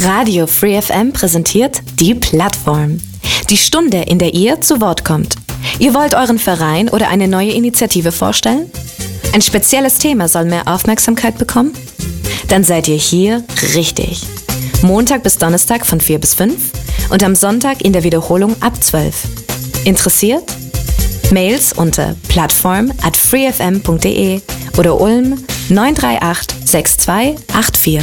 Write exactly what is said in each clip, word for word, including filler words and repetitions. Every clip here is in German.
Radio Free F M präsentiert die Plattform. Die Stunde, in der ihr zu Wort kommt. Ihr wollt euren Verein oder eine neue Initiative vorstellen? Ein spezielles Thema soll mehr Aufmerksamkeit bekommen? Dann seid ihr hier richtig. Montag bis Donnerstag von vier bis fünf und am Sonntag in der Wiederholung ab zwölf. Interessiert? Mails unter plattform at freefm punkt de oder Ulm neun drei acht sechs zwei acht vier.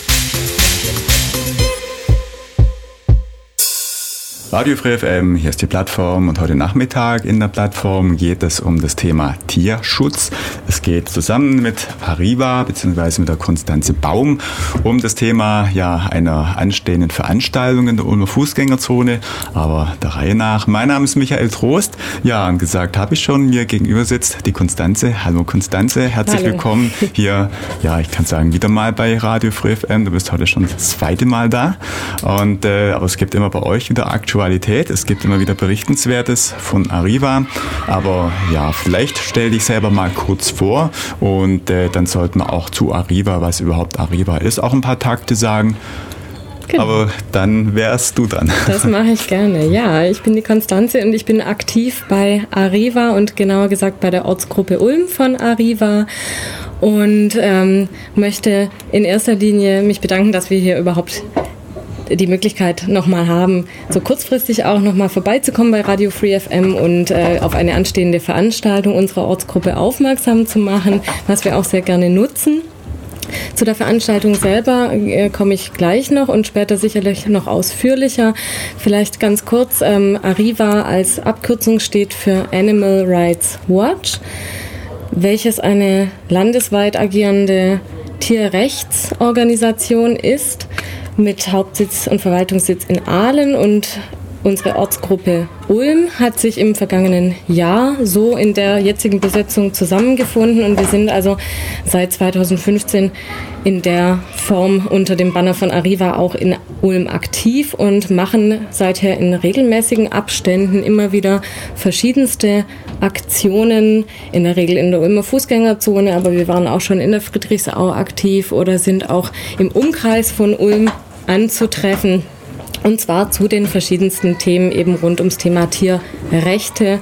Radio Free F M, hier ist die Plattform und heute Nachmittag in der Plattform geht es um das Thema Tierschutz. Es geht zusammen mit Arriva bzw. mit der Konstanze Baum um das Thema ja, einer anstehenden Veranstaltung in der Ulmer Fußgängerzone, aber der Reihe nach. Mein Name ist Michael Trost. Ja, und gesagt habe ich schon, mir gegenüber sitzt die Konstanze. Hallo Konstanze, herzlich Hallo. Willkommen hier, ja, ich kann sagen, wieder mal bei Radio Free F M. Du bist heute schon das zweite Mal da. Und, äh, aber es gibt immer bei euch wieder Aktualität. Es gibt immer wieder Berichtenswertes von Arriva, aber ja, vielleicht stell dich selber mal kurz vor und äh, dann sollten wir auch zu Arriva, was überhaupt Arriva ist, auch ein paar Takte sagen. Genau. Aber dann wärst du dann. Das mache ich gerne. Ja, ich bin die Konstanze und ich bin aktiv bei Arriva und genauer gesagt bei der Ortsgruppe Ulm von Arriva und ähm, möchte in erster Linie mich bedanken, dass wir hier überhaupt die Möglichkeit nochmal haben, so kurzfristig auch nochmal vorbeizukommen bei Radio Free F M und äh, auf eine anstehende Veranstaltung unserer Ortsgruppe aufmerksam zu machen, was wir auch sehr gerne nutzen. Zu der Veranstaltung selber äh, komme ich gleich noch und später sicherlich noch ausführlicher. Vielleicht ganz kurz, ähm, Arriva als Abkürzung steht für Animal Rights Watch, welches eine landesweit agierende Tierrechtsorganisation ist, mit Hauptsitz und Verwaltungssitz in Aalen, und unsere Ortsgruppe Ulm hat sich im vergangenen Jahr so in der jetzigen Besetzung zusammengefunden und wir sind also seit zweitausendfünfzehn in der Form unter dem Banner von Arriva auch in Ulm aktiv und machen seither in regelmäßigen Abständen immer wieder verschiedenste Aktionen, in der Regel in der Ulmer Fußgängerzone, aber wir waren auch schon in der Friedrichsau aktiv oder sind auch im Umkreis von Ulm anzutreffen. Und zwar zu den verschiedensten Themen eben rund ums Thema Tierrechte.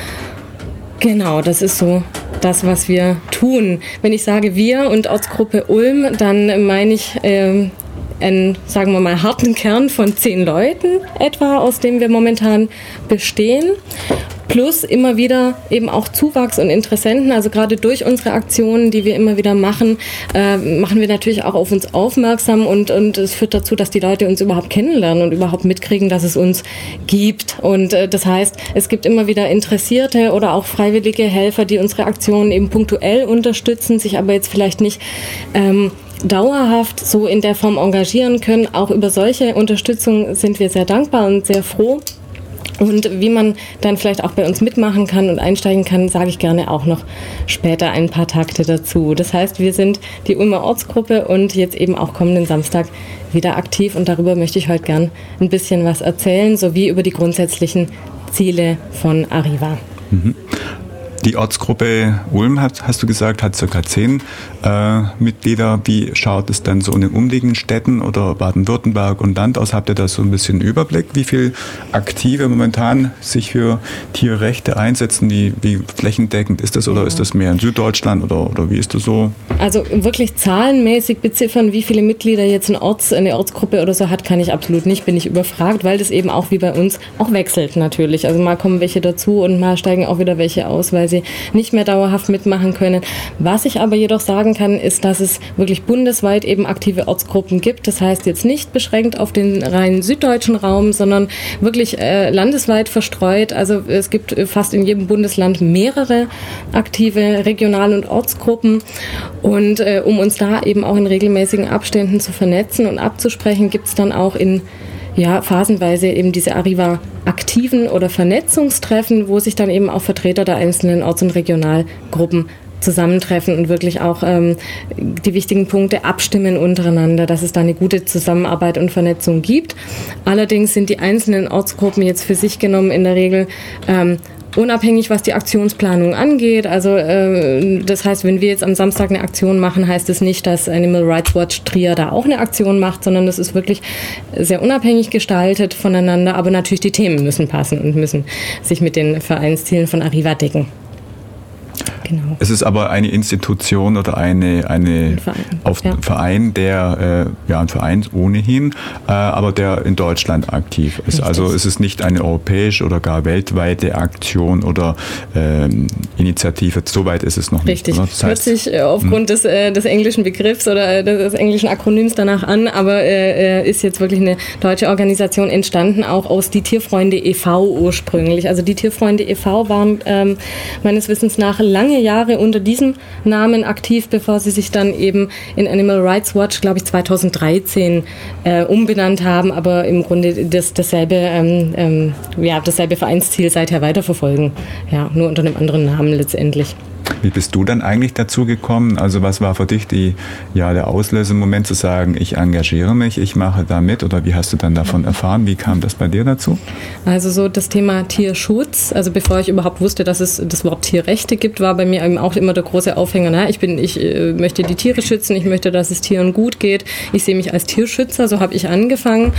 Genau, das ist so das, was wir tun. Wenn ich sage wir und Ortsgruppe Ulm, dann meine ich äh, einen, sagen wir mal, harten Kern von zehn Leuten etwa, aus dem wir momentan bestehen. Plus immer wieder eben auch Zuwachs und Interessenten, also gerade durch unsere Aktionen, die wir immer wieder machen, äh, machen wir natürlich auch auf uns aufmerksam und, und es führt dazu, dass die Leute uns überhaupt kennenlernen und überhaupt mitkriegen, dass es uns gibt. Und äh, das heißt, es gibt immer wieder Interessierte oder auch freiwillige Helfer, die unsere Aktionen eben punktuell unterstützen, sich aber jetzt vielleicht nicht ähm, dauerhaft so in der Form engagieren können. Auch über solche Unterstützung sind wir sehr dankbar und sehr froh. Und wie man dann vielleicht auch bei uns mitmachen kann und einsteigen kann, sage ich gerne auch noch später ein paar Takte dazu. Das heißt, wir sind die Ulmer Ortsgruppe und jetzt eben auch kommenden Samstag wieder aktiv und darüber möchte ich heute gern ein bisschen was erzählen, sowie über die grundsätzlichen Ziele von Arriva. Mhm. Die Ortsgruppe Ulm, hat, hast du gesagt, hat ca. zehn äh, Mitglieder. Wie schaut es dann so in den umliegenden Städten oder Baden-Württemberg und Land aus? Habt ihr da so ein bisschen Überblick, wie viele Aktive momentan sich für Tierrechte einsetzen? Wie, wie flächendeckend ist das oder ja. Ist das mehr in Süddeutschland oder, oder wie ist das so? Also wirklich zahlenmäßig beziffern, wie viele Mitglieder jetzt ein Orts, eine Ortsgruppe oder so hat, kann ich absolut nicht, bin ich überfragt, weil das eben auch wie bei uns auch wechselt natürlich. Also mal kommen welche dazu und mal steigen auch wieder welche aus, weil sie nicht mehr dauerhaft mitmachen können. Was ich aber jedoch sagen kann, ist, dass es wirklich bundesweit eben aktive Ortsgruppen gibt. Das heißt jetzt nicht beschränkt auf den rein süddeutschen Raum, sondern wirklich äh, landesweit verstreut. Also es gibt fast in jedem Bundesland mehrere aktive Regional- und Ortsgruppen. Und äh, um uns da eben auch in regelmäßigen Abständen zu vernetzen und abzusprechen, gibt es dann auch in ja, phasenweise eben diese Arriva-aktiven oder Vernetzungstreffen, wo sich dann eben auch Vertreter der einzelnen Orts- und Regionalgruppen zusammentreffen und wirklich auch ähm, die wichtigen Punkte abstimmen untereinander, dass es da eine gute Zusammenarbeit und Vernetzung gibt. Allerdings sind die einzelnen Ortsgruppen jetzt für sich genommen in der Regel ähm, unabhängig, was die Aktionsplanung angeht. Also äh, das heißt, wenn wir jetzt am Samstag eine Aktion machen, heißt es nicht, dass Animal Rights Watch Trier da auch eine Aktion macht, sondern das ist wirklich sehr unabhängig gestaltet voneinander. Aber natürlich die Themen müssen passen und müssen sich mit den Vereinszielen von Arriva decken. Genau. Es ist aber eine Institution oder eine, eine ein Verein, auf, ja. Verein, der, äh, ja, ein Verein ohnehin, äh, aber der in Deutschland aktiv ist. Richtig. Also es ist nicht eine europäische oder gar weltweite Aktion oder ähm, Initiative. Soweit ist es noch Richtig. nicht. Richtig. Das heißt, hört sich äh, aufgrund des, äh, des englischen Begriffs oder äh, des englischen Akronyms danach an, aber äh, ist jetzt wirklich eine deutsche Organisation entstanden, auch aus die Tierfreunde e V ursprünglich. Also die Tierfreunde e V waren ähm, meines Wissens nach lange Jahre unter diesem Namen aktiv, bevor sie sich dann eben in Animal Rights Watch, glaube ich, zweitausenddreizehn äh, umbenannt haben, aber im Grunde das, dasselbe, ähm, ähm, ja, dasselbe Vereinsziel seither weiterverfolgen. Ja, nur unter einem anderen Namen letztendlich. Wie bist du dann eigentlich dazu gekommen? Also was war für dich die, ja, der Auslösemoment zu sagen, ich engagiere mich, ich mache da mit, oder wie hast du dann davon erfahren? Wie kam das bei dir dazu? Also so das Thema Tierschutz, also bevor ich überhaupt wusste, dass es das Wort Tierrechte gibt, war bei mir eben auch immer der große Aufhänger. Na, ich bin, ich äh, möchte die Tiere schützen, ich möchte, dass es Tieren gut geht. Ich sehe mich als Tierschützer, so habe ich angefangen.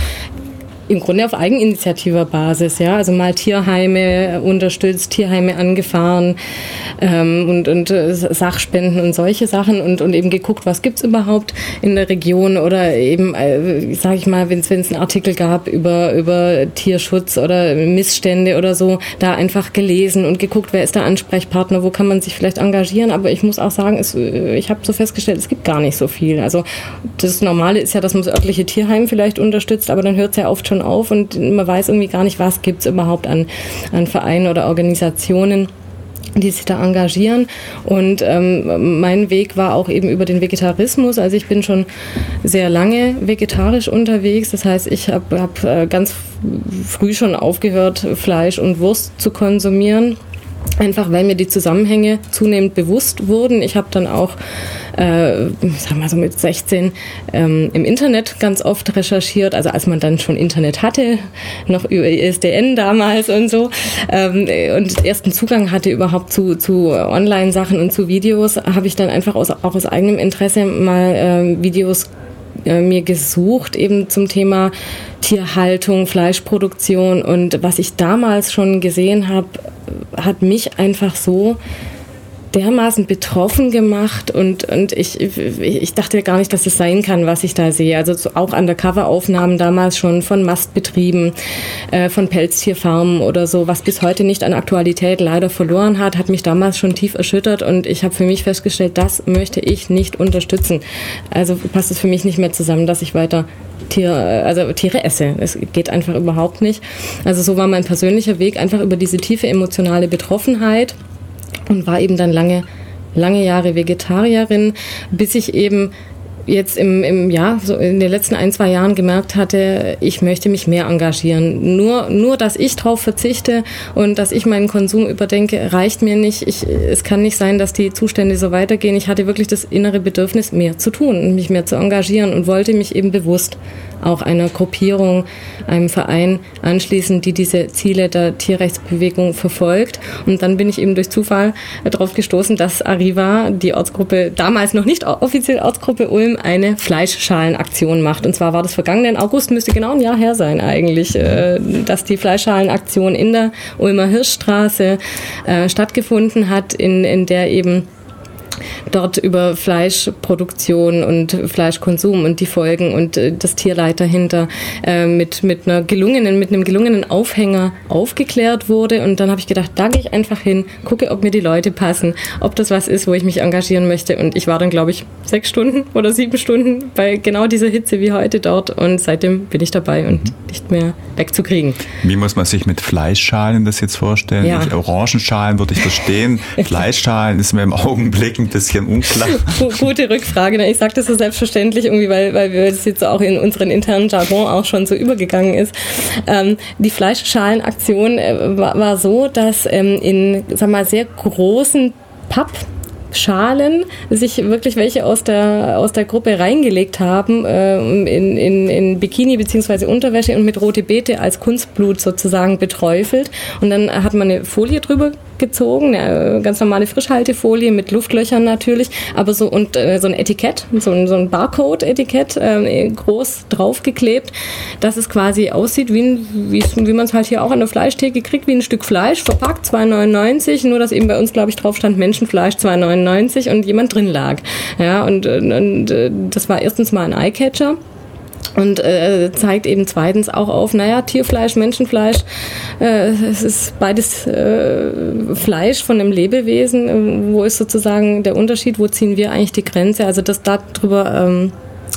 Im Grunde auf eigeninitiativer Basis, ja, also mal Tierheime unterstützt, Tierheime angefahren ähm, und, und äh, Sachspenden und solche Sachen und, und eben geguckt, was gibt's überhaupt in der Region oder eben, äh, sage ich mal, wenn es einen Artikel gab über, über Tierschutz oder Missstände oder so, da einfach gelesen und geguckt, wer ist der Ansprechpartner, wo kann man sich vielleicht engagieren, aber ich muss auch sagen, es, ich habe so festgestellt, es gibt gar nicht so viel. Also das Normale ist ja, dass man das örtliche Tierheim vielleicht unterstützt, aber dann hört es ja oft schon auf und man weiß irgendwie gar nicht, was gibt es überhaupt an, an Vereinen oder Organisationen, die sich da engagieren. Und ähm, mein Weg war auch eben über den Vegetarismus. Also ich bin schon sehr lange vegetarisch unterwegs. Das heißt, ich habe hab, äh, ganz früh schon aufgehört, Fleisch und Wurst zu konsumieren. Einfach weil mir die Zusammenhänge zunehmend bewusst wurden. Ich habe dann auch, äh, sagen wir so mit sechzehn, ähm, im Internet ganz oft recherchiert. Also als man dann schon Internet hatte, noch über I S D N damals und so, ähm, und ersten Zugang hatte überhaupt zu, zu Online-Sachen und zu Videos, habe ich dann einfach aus, auch aus eigenem Interesse mal äh, Videos mir gesucht, eben zum Thema Tierhaltung, Fleischproduktion, und was ich damals schon gesehen habe, hat mich einfach so dermaßen betroffen gemacht und, und ich, ich dachte gar nicht, dass es sein kann, was ich da sehe. Also auch Undercover-Aufnahmen damals schon von Mastbetrieben, äh, von Pelztierfarmen oder so, was bis heute nicht an Aktualität leider verloren hat, hat mich damals schon tief erschüttert und ich habe für mich festgestellt, das möchte ich nicht unterstützen. Also passt es für mich nicht mehr zusammen, dass ich weiter Tier, also Tiere esse. Es geht einfach überhaupt nicht. Also so war mein persönlicher Weg, einfach über diese tiefe emotionale Betroffenheit, und war eben dann lange, lange Jahre Vegetarierin, bis ich eben jetzt im, im Jahr, so in den letzten ein, zwei Jahren gemerkt hatte, ich möchte mich mehr engagieren. Nur, nur, dass ich drauf verzichte und dass ich meinen Konsum überdenke, reicht mir nicht. Ich, es kann nicht sein, dass die Zustände so weitergehen. Ich hatte wirklich das innere Bedürfnis, mehr zu tun, mich mehr zu engagieren und wollte mich eben bewusst auch einer Gruppierung, einem Verein anschließen, die diese Ziele der Tierrechtsbewegung verfolgt. Und dann bin ich eben durch Zufall darauf gestoßen, dass Arriva, die Ortsgruppe, damals noch nicht offiziell Ortsgruppe Ulm, eine Fleischschalenaktion macht. Und zwar war das vergangenen August, müsste genau ein Jahr her sein eigentlich, dass die Fleischschalenaktion in der Ulmer Hirschstraße stattgefunden hat, in, in der eben dort über Fleischproduktion und Fleischkonsum und die Folgen und äh, das Tierleid dahinter äh, mit, mit einer gelungenen, mit einem gelungenen Aufhänger aufgeklärt wurde. Und dann habe ich gedacht, da gehe ich einfach hin, gucke, ob mir die Leute passen, ob das was ist, wo ich mich engagieren möchte. Und ich war dann, glaube ich, sechs Stunden oder sieben Stunden bei genau dieser Hitze wie heute dort. Und seitdem bin ich dabei und mhm. nicht mehr wegzukriegen. Wie muss man sich mit Fleischschalen das jetzt vorstellen? Ja. Orangenschalen würde ich verstehen. Fleischschalen ist mir im Augenblick ein bisschen unklar. Gute Rückfrage. Ich sage das so selbstverständlich, irgendwie, weil, weil wir das jetzt auch in unseren internen Jargon auch schon so übergegangen ist. Ähm, die Fleischschalenaktion äh, war, war so, dass ähm, in, sag mal, sehr großen Papp Schalen sich wirklich welche aus der, aus der Gruppe reingelegt haben, äh, in, in, in Bikini bzw. Unterwäsche und mit rote Beete als Kunstblut sozusagen beträufelt. Und dann hat man eine Folie drüber gezogen, eine ganz normale Frischhaltefolie mit Luftlöchern natürlich, aber so und äh, so ein Etikett, so ein, so ein Barcode-Etikett äh, groß draufgeklebt, dass es quasi aussieht, wie, wie, wie man es halt hier auch an der Fleischtheke kriegt, wie ein Stück Fleisch, verpackt, zwei neunundneunzig, nur dass eben bei uns, glaube ich, drauf stand Menschenfleisch zwei neunundneunzig und jemand drin lag. Ja, und, und das war erstens mal ein Eyecatcher. Und äh, zeigt eben zweitens auch auf, naja, Tierfleisch, Menschenfleisch, äh, es ist beides äh, Fleisch von einem Lebewesen. Äh, wo ist sozusagen der Unterschied? Wo ziehen wir eigentlich die Grenze? Also das darüber ähm,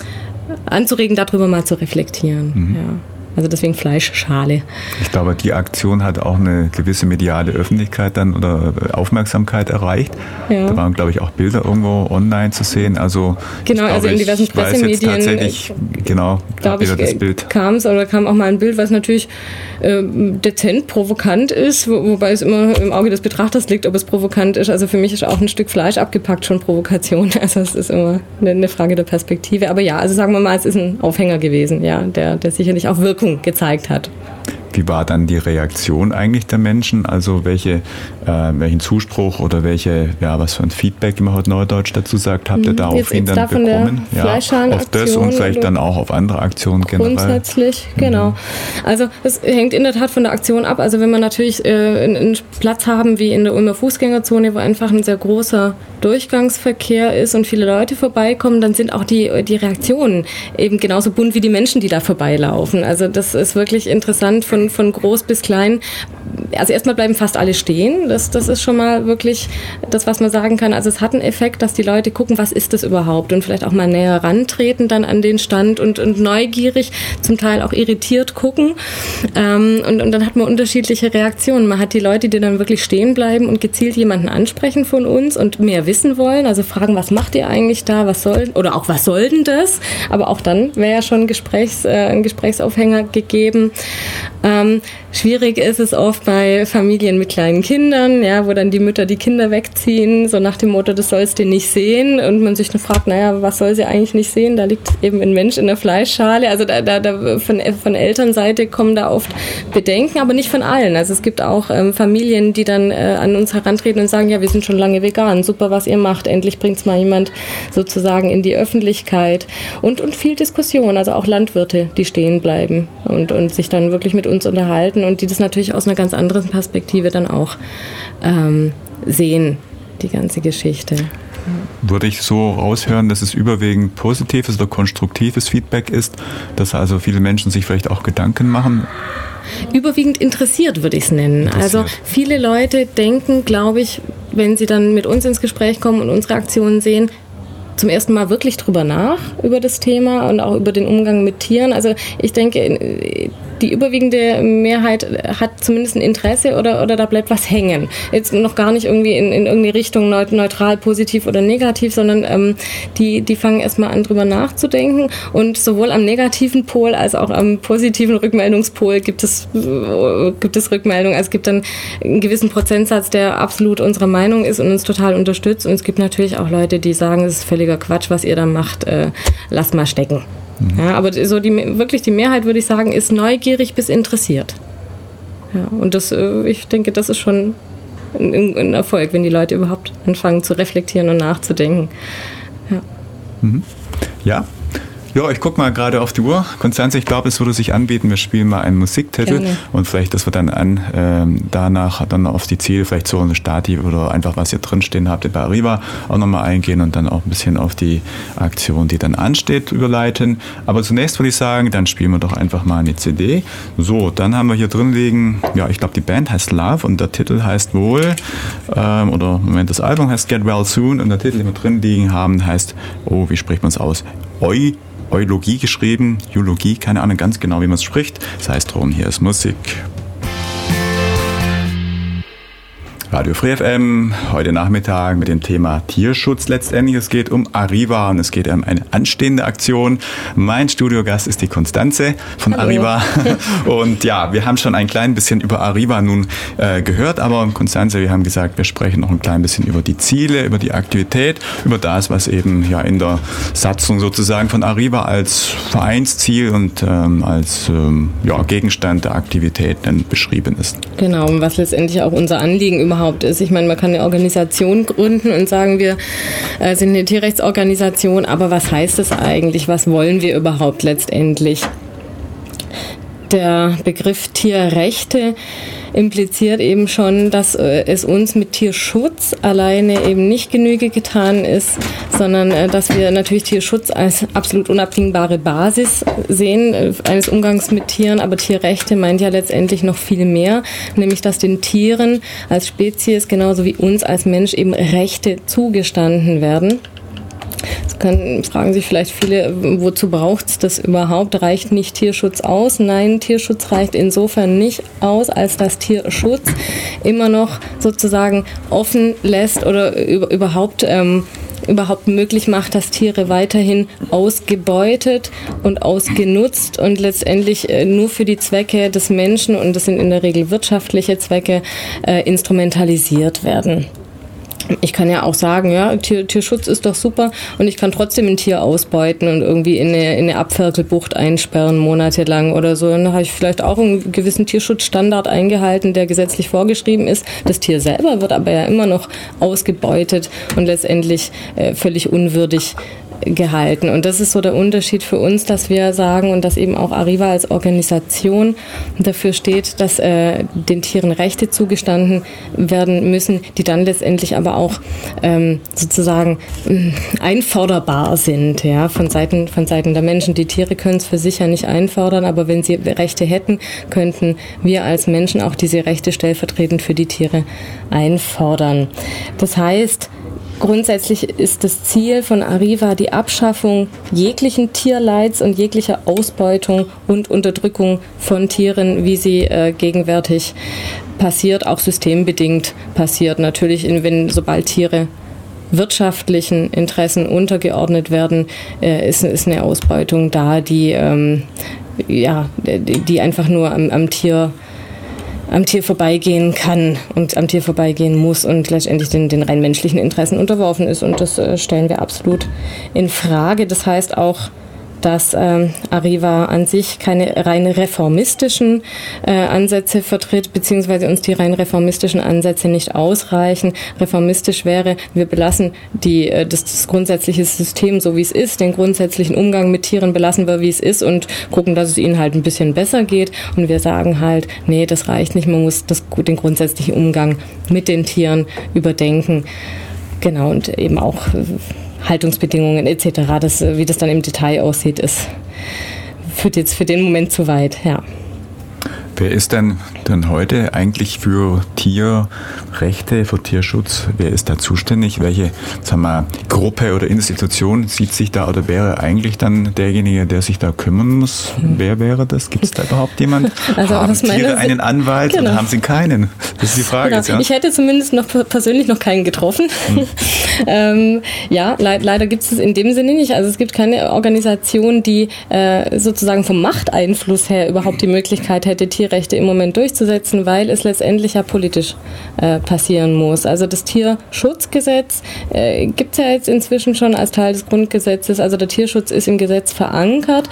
anzuregen, darüber mal zu reflektieren. Mhm. Ja. Also deswegen Fleischschale. Ich glaube, die Aktion hat auch eine gewisse mediale Öffentlichkeit dann oder Aufmerksamkeit erreicht. Ja. Da waren, glaube ich, auch Bilder irgendwo online zu sehen. Also genau, glaube, also in diversen Pressemedien. Tatsächlich, genau, glaube ich, das Bild. kam es oder kam auch mal ein Bild, was natürlich äh, dezent provokant ist, wo, wobei es immer im Auge des Betrachters liegt, ob es provokant ist. Also für mich ist auch ein Stück Fleisch abgepackt schon Provokation. Also es ist immer eine, eine Frage der Perspektive. Aber ja, also sagen wir mal, es ist ein Aufhänger gewesen, ja, der, der sicherlich auch Wirkung gezeigt hat. Wie war dann die Reaktion eigentlich der Menschen? Also welche, äh, welchen Zuspruch oder welche, ja, was für ein Feedback, wie man heute Neudeutsch dazu sagt, habt ihr da auf ihn dann bekommen? Ja, auf das und vielleicht dann auch auf andere Aktionen generell. Grundsätzlich, genau. Mhm. Also es hängt in der Tat von der Aktion ab. Also wenn wir natürlich äh, einen Platz haben wie in der Ulmer Fußgängerzone, wo einfach ein sehr großer Durchgangsverkehr ist und viele Leute vorbeikommen, dann sind auch die, die Reaktionen eben genauso bunt wie die Menschen, die da vorbeilaufen. Also das ist wirklich interessant von von groß bis klein. Also erstmal bleiben fast alle stehen. Das, das ist schon mal wirklich das, was man sagen kann. Also es hat einen Effekt, dass die Leute gucken, was ist das überhaupt und vielleicht auch mal näher rantreten dann an den Stand und, und neugierig, zum Teil auch irritiert gucken. Ähm, und, und dann hat man unterschiedliche Reaktionen. Man hat die Leute, die dann wirklich stehen bleiben und gezielt jemanden ansprechen von uns und mehr wissen wollen. Also fragen, was macht ihr eigentlich da? Was soll, oder auch, was soll denn das? Aber auch dann wäre ja schon ein, Gesprächs, äh, ein Gesprächsaufhänger gegeben. Ähm, schwierig ist es oft bei Familien mit kleinen Kindern, ja, wo dann die Mütter die Kinder wegziehen, so nach dem Motto, das sollst du nicht sehen, und man sich dann fragt, naja, was soll sie eigentlich nicht sehen? Da liegt eben ein Mensch in der Fleischschale. Also da, da, da von, von Elternseite kommen da oft Bedenken, aber nicht von allen. Also es gibt auch ähm, Familien, die dann äh, an uns herantreten und sagen, ja, wir sind schon lange vegan, super, was ihr macht, endlich bringt's mal jemand sozusagen in die Öffentlichkeit. Und, und viel Diskussion, also auch Landwirte, die stehen bleiben und, und sich dann wirklich mit uns unterhalten und die das natürlich aus einer ganz anderen Perspektive dann auch ähm, sehen, die ganze Geschichte. Würde ich so raushören, dass es überwiegend positives oder konstruktives Feedback ist, dass also viele Menschen sich vielleicht auch Gedanken machen? Überwiegend interessiert, würde ich es nennen. Also viele Leute denken, glaube ich, wenn sie dann mit uns ins Gespräch kommen und unsere Aktionen sehen, zum ersten Mal wirklich drüber nach, über das Thema und auch über den Umgang mit Tieren. Also ich denke, die überwiegende Mehrheit hat zumindest ein Interesse oder, oder da bleibt was hängen. Jetzt noch gar nicht irgendwie in, in irgendeine Richtung neutral, positiv oder negativ, sondern ähm, die, die fangen erstmal an, drüber nachzudenken. Und sowohl am negativen Pol als auch am positiven Rückmeldungspol gibt es, äh, gibt es Rückmeldungen. Also es gibt dann einen gewissen Prozentsatz, der absolut unserer Meinung ist und uns total unterstützt. Und es gibt natürlich auch Leute, die sagen, es ist völliger Quatsch, was ihr da macht, äh, lasst mal stecken. Mhm. Ja, aber so die, wirklich die Mehrheit, würde ich sagen, ist neugierig bis interessiert. Ja, und das, äh, ich denke, das ist schon ein, ein Erfolg, wenn die Leute überhaupt anfangen zu reflektieren und nachzudenken. Ja. Mhm. Ja. Ja, ich gucke mal gerade auf die Uhr. Konstanze, ich glaube, es würde sich anbieten, wir spielen mal einen Musiktitel. Gerne. Und vielleicht, dass wir dann an, ähm, danach dann auf die Ziele, vielleicht so eine Stati oder einfach, was ihr drinstehen habt, bei Arriva auch nochmal eingehen und dann auch ein bisschen auf die Aktion, die dann ansteht, überleiten. Aber zunächst würde ich sagen, dann spielen wir doch einfach mal eine C D. So, dann haben wir hier drin liegen, ja, ich glaube, die Band heißt Love und der Titel heißt wohl, ähm, oder im Moment das Album heißt Get Well Soon und der Titel, den wir drin liegen haben, heißt, oh, wie spricht man es aus? Eu Eulogie geschrieben, Eulogie, keine Ahnung ganz genau, wie man es spricht. Das heißt drum, hier ist Musik. Radio Free F M, heute Nachmittag mit dem Thema Tierschutz letztendlich. Es geht um Arriva und es geht um eine anstehende Aktion. Mein Studiogast ist die Constanze von Hallo. Arriva. Und ja, wir haben schon ein klein bisschen über Arriva nun äh, gehört, aber Constanze, wir haben gesagt, wir sprechen noch ein klein bisschen über die Ziele, über die Aktivität, über das, was eben ja in der Satzung sozusagen von Arriva als Vereinsziel und ähm, als ähm, ja, Gegenstand der Aktivität dann beschrieben ist. Genau, und was letztendlich auch unser Anliegen überhaupt ist. Ich meine, man kann eine Organisation gründen und sagen, wir äh, sind eine Tierrechtsorganisation, aber was heißt das eigentlich? Was wollen wir überhaupt letztendlich? Der Begriff Tierrechte impliziert eben schon, dass äh, es uns mit Tierschutz alleine eben nicht Genüge getan ist, sondern äh, dass wir natürlich Tierschutz als absolut unabdingbare Basis sehen äh, eines Umgangs mit Tieren, aber Tierrechte meint ja letztendlich noch viel mehr, nämlich dass den Tieren als Spezies genauso wie uns als Mensch eben Rechte zugestanden werden. Jetzt können, fragen sich vielleicht viele, wozu braucht es das überhaupt? Reicht nicht Tierschutz aus? Nein, Tierschutz reicht insofern nicht aus, als dass Tierschutz immer noch sozusagen offen lässt oder über, überhaupt, ähm, überhaupt möglich macht, dass Tiere weiterhin ausgebeutet und ausgenutzt und letztendlich äh, nur für die Zwecke des Menschen, und das sind in der Regel wirtschaftliche Zwecke, äh, instrumentalisiert werden. Ich kann ja auch sagen, ja, Tier, Tierschutz ist doch super und ich kann trotzdem ein Tier ausbeuten und irgendwie in eine, in eine Abferkelbucht einsperren, monatelang oder so. Dann habe ich vielleicht auch einen gewissen Tierschutzstandard eingehalten, der gesetzlich vorgeschrieben ist. Das Tier selber wird aber ja immer noch ausgebeutet und letztendlich äh, völlig unwürdig gehalten. Und das ist so der Unterschied für uns, dass wir sagen und dass eben auch Arriva als Organisation dafür steht, dass äh, den Tieren Rechte zugestanden werden müssen, die dann letztendlich aber auch ähm, sozusagen äh, einforderbar sind, ja, von Seiten, von Seiten der Menschen. Die Tiere können es für sich ja nicht einfordern, aber wenn sie Rechte hätten, könnten wir als Menschen auch diese Rechte stellvertretend für die Tiere einfordern. Das heißt, grundsätzlich ist das Ziel von Arriva die Abschaffung jeglichen Tierleids und jeglicher Ausbeutung und Unterdrückung von Tieren, wie sie äh, gegenwärtig passiert, auch systembedingt passiert. Natürlich, wenn sobald Tiere wirtschaftlichen Interessen untergeordnet werden, äh, ist, ist eine Ausbeutung da, die, ähm, ja, die, die einfach nur am, am Tier am Tier vorbeigehen kann und am Tier vorbeigehen muss und letztendlich den, den rein menschlichen Interessen unterworfen ist. Und das äh, stellen wir absolut in Frage. Das heißt auch, dass ähm, Arriva an sich keine rein reformistischen äh, Ansätze vertritt, beziehungsweise uns die rein reformistischen Ansätze nicht ausreichen. Reformistisch wäre, wir belassen die, äh, das, das grundsätzliche System so, wie es ist, den grundsätzlichen Umgang mit Tieren belassen wir, wie es ist und gucken, dass es ihnen halt ein bisschen besser geht. Und wir sagen halt, nee, das reicht nicht, man muss das, den grundsätzlichen Umgang mit den Tieren überdenken. Genau, und eben auch Haltungsbedingungen et cetera. Das, wie das dann im Detail aussieht, ist, führt jetzt für den Moment zu weit, ja. Wer ist denn denn heute eigentlich für Tierrechte, für Tierschutz? Wer ist da zuständig? Welche, sagen wir, Gruppe oder Institution sieht sich da oder wäre eigentlich dann derjenige, der sich da kümmern muss? Hm. Wer wäre das? Gibt es da überhaupt jemanden? Also haben Tiere einen Anwalt genau. oder haben sie keinen? Das ist die Frage genau. jetzt, ja. Ich hätte zumindest noch persönlich noch keinen getroffen. Hm. ähm, ja, le- leider gibt es es in dem Sinne nicht. Also es gibt keine Organisation, die äh, sozusagen vom Machteinfluss her überhaupt die Möglichkeit hätte, Tiere Tierrechte im Moment durchzusetzen, weil es letztendlich ja politisch äh, passieren muss. Also das Tierschutzgesetz äh, gibt es ja jetzt inzwischen schon als Teil des Grundgesetzes. Also der Tierschutz ist im Gesetz verankert,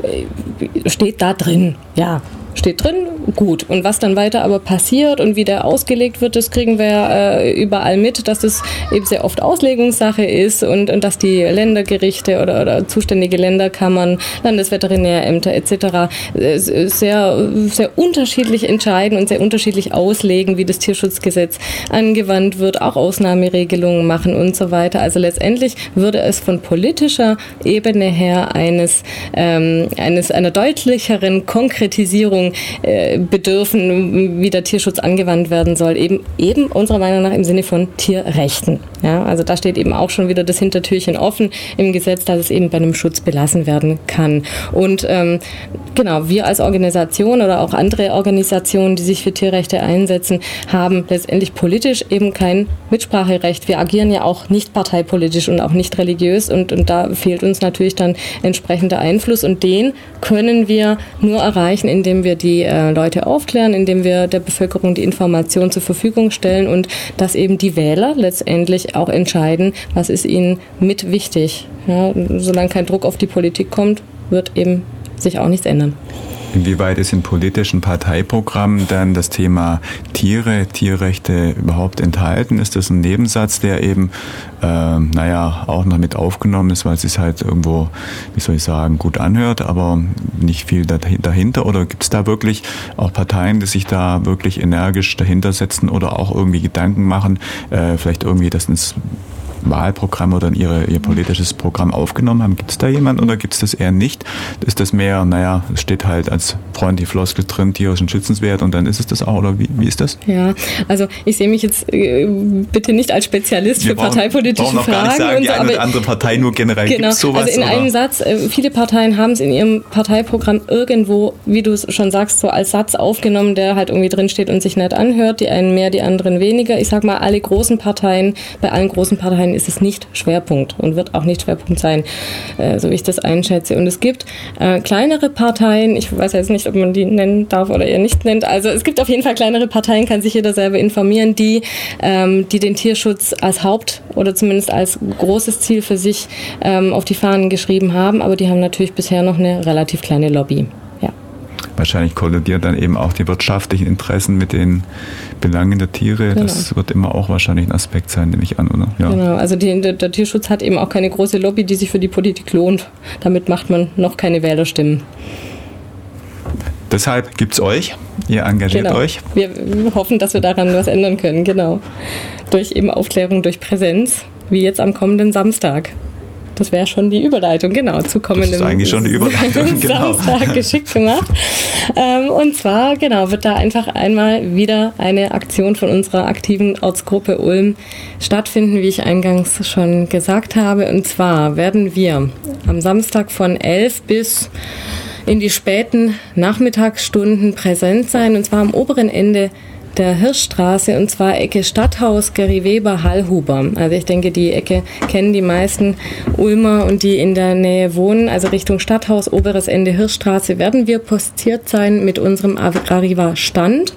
äh, steht da drin, ja. Steht drin, gut. Und was dann weiter aber passiert und wie der ausgelegt wird, das kriegen wir äh, überall mit, dass das eben sehr oft Auslegungssache ist und, und dass die Ländergerichte oder, oder zuständige Länderkammern, Landesveterinärämter et cetera äh, sehr, sehr unterschiedlich entscheiden und sehr unterschiedlich auslegen, wie das Tierschutzgesetz angewandt wird, auch Ausnahmeregelungen machen und so weiter. Also letztendlich würde es von politischer Ebene her eines, ähm, eines einer deutlicheren Konkretisierung Erklärung äh, bedürfen, wie der Tierschutz angewandt werden soll, eben, eben unserer Meinung nach im Sinne von Tierrechten. Ja, also da steht eben auch schon wieder das Hintertürchen offen im Gesetz, dass es eben bei einem Schutz belassen werden kann. Und ähm, genau, wir als Organisation oder auch andere Organisationen, die sich für Tierrechte einsetzen, haben letztendlich politisch eben kein Mitspracherecht. Wir agieren ja auch nicht parteipolitisch und auch nicht religiös und, und da fehlt uns natürlich dann entsprechender Einfluss und den können wir nur erreichen, indem wir die äh, Leute aufklären, indem wir der Bevölkerung die Information zur Verfügung stellen und dass eben die Wähler letztendlich auch entscheiden, was ist ihnen mit wichtig. Ja, solange kein Druck auf die Politik kommt, wird eben sich auch nichts ändern. Inwieweit ist in politischen Parteiprogrammen dann das Thema Tiere, Tierrechte überhaupt enthalten? Ist das ein Nebensatz, der eben, äh, naja, auch noch mit aufgenommen ist, weil es sich halt irgendwo, wie soll ich sagen, gut anhört, aber nicht viel dahinter? Oder gibt es da wirklich auch Parteien, die sich da wirklich energisch dahinter setzen oder auch irgendwie Gedanken machen, äh, vielleicht irgendwie das ins Wahlprogramm oder in ihre, ihr politisches Programm aufgenommen haben? Gibt es da jemanden oder gibt es das eher nicht? Ist das mehr, naja, es steht halt als freundliche Floskel drin, Tiere sind schützenswert und dann ist es das auch, oder wie, wie ist das? Ja, also ich sehe mich jetzt äh, bitte nicht als Spezialist Wir für brauchen, parteipolitische brauchen noch Fragen. Gar nicht sagen, und die so, eine oder andere Partei nur generell genau, gibt sowas. Also in oder? einem Satz, äh, viele Parteien haben es in ihrem Parteiprogramm irgendwo, wie du es schon sagst, so als Satz aufgenommen, der halt irgendwie drinsteht und sich nett anhört, die einen mehr, die anderen weniger. Ich sag mal, alle großen Parteien, bei allen großen Parteien ist es nicht schwer Schwerpunkt und wird auch nicht Schwerpunkt sein, äh, so wie ich das einschätze. Und es gibt äh, kleinere Parteien, ich weiß jetzt nicht, ob man die nennen darf oder eher nicht nennt, also es gibt auf jeden Fall kleinere Parteien, kann sich jeder selber informieren, die, ähm, die den Tierschutz als Haupt- oder zumindest als großes Ziel für sich ähm, auf die Fahnen geschrieben haben, aber die haben natürlich bisher noch eine relativ kleine Lobby. Ja. Wahrscheinlich kollidieren dann eben auch die wirtschaftlichen Interessen mit den Belangen der Tiere. Genau. Das wird immer auch wahrscheinlich ein Aspekt sein, nehme ich an, oder? Ja. Genau, also die, der, der Tierschutz hat eben auch keine große Lobby, die sich für die Politik lohnt. Damit macht man noch keine Wählerstimmen. Deshalb gibt es euch, ihr engagiert genau. euch. Wir hoffen, dass wir daran was ändern können, genau. Durch eben Aufklärung, durch Präsenz, wie jetzt am kommenden Samstag. Das wäre schon die Überleitung, genau, zu kommenden Das ist eigentlich schon die Überleitung, genau. Samstag geschickt gemacht. Ähm, und zwar, genau, wird da einfach einmal wieder eine Aktion von unserer aktiven Ortsgruppe Ulm stattfinden, wie ich eingangs schon gesagt habe. Und zwar werden wir am Samstag von elf bis in die späten Nachmittagsstunden präsent sein, und zwar am oberen Ende der Hirschstraße, und zwar Ecke Stadthaus, Gary Weber, Hallhuber. Also ich denke, die Ecke kennen die meisten Ulmer und die in der Nähe wohnen. Also Richtung Stadthaus, oberes Ende Hirschstraße werden wir postiert sein mit unserem Arriva-Stand.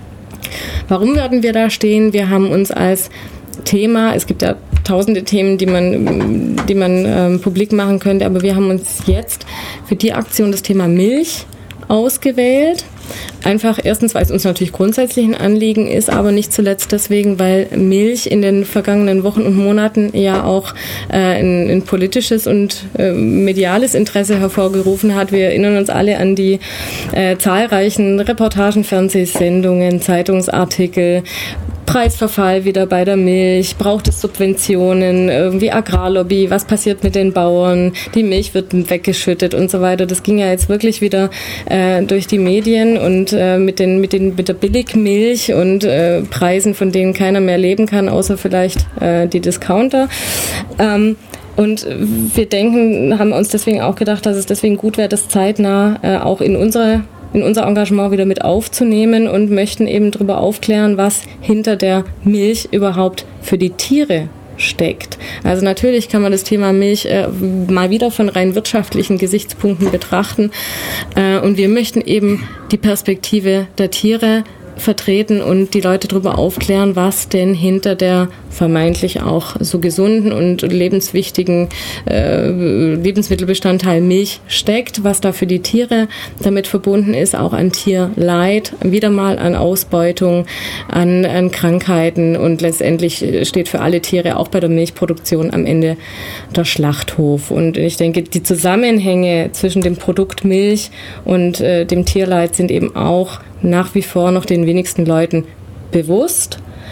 Warum werden wir da stehen? Wir haben uns als Thema, es gibt ja tausende Themen, die man, die man ähm, publik machen könnte, aber wir haben uns jetzt für die Aktion das Thema Milch ausgewählt. Einfach erstens, weil es uns natürlich grundsätzlich ein Anliegen ist, aber nicht zuletzt deswegen, weil Milch in den vergangenen Wochen und Monaten ja auch äh, ein, ein politisches und äh, mediales Interesse hervorgerufen hat. Wir erinnern uns alle an die äh, zahlreichen Reportagen, Fernsehsendungen, Zeitungsartikel, Preisverfall wieder bei der Milch, braucht es Subventionen, irgendwie Agrarlobby, was passiert mit den Bauern, die Milch wird weggeschüttet und so weiter. Das ging ja jetzt wirklich wieder äh, durch die Medien und äh, mit den mit den mit der Billigmilch und äh, Preisen, von denen keiner mehr leben kann, außer vielleicht äh, die Discounter. Ähm, Und wir denken, haben uns deswegen auch gedacht, dass es deswegen gut wäre, das zeitnah äh, auch in unsere in unser Engagement wieder mit aufzunehmen und möchten eben darüber aufklären, was hinter der Milch überhaupt für die Tiere steckt. Also natürlich kann man das Thema Milch äh, mal wieder von rein wirtschaftlichen Gesichtspunkten betrachten äh, und wir möchten eben die Perspektive der Tiere vertreten und die Leute darüber aufklären, was denn hinter der vermeintlich auch so gesunden und lebenswichtigen äh, Lebensmittelbestandteil Milch steckt, was da für die Tiere damit verbunden ist, auch an Tierleid, wieder mal an Ausbeutung, an, an Krankheiten, und letztendlich steht für alle Tiere auch bei der Milchproduktion am Ende der Schlachthof. Und ich denke, die Zusammenhänge zwischen dem Produkt Milch und äh, dem Tierleid sind eben auch nach wie vor noch den wenigsten Leuten bewusst.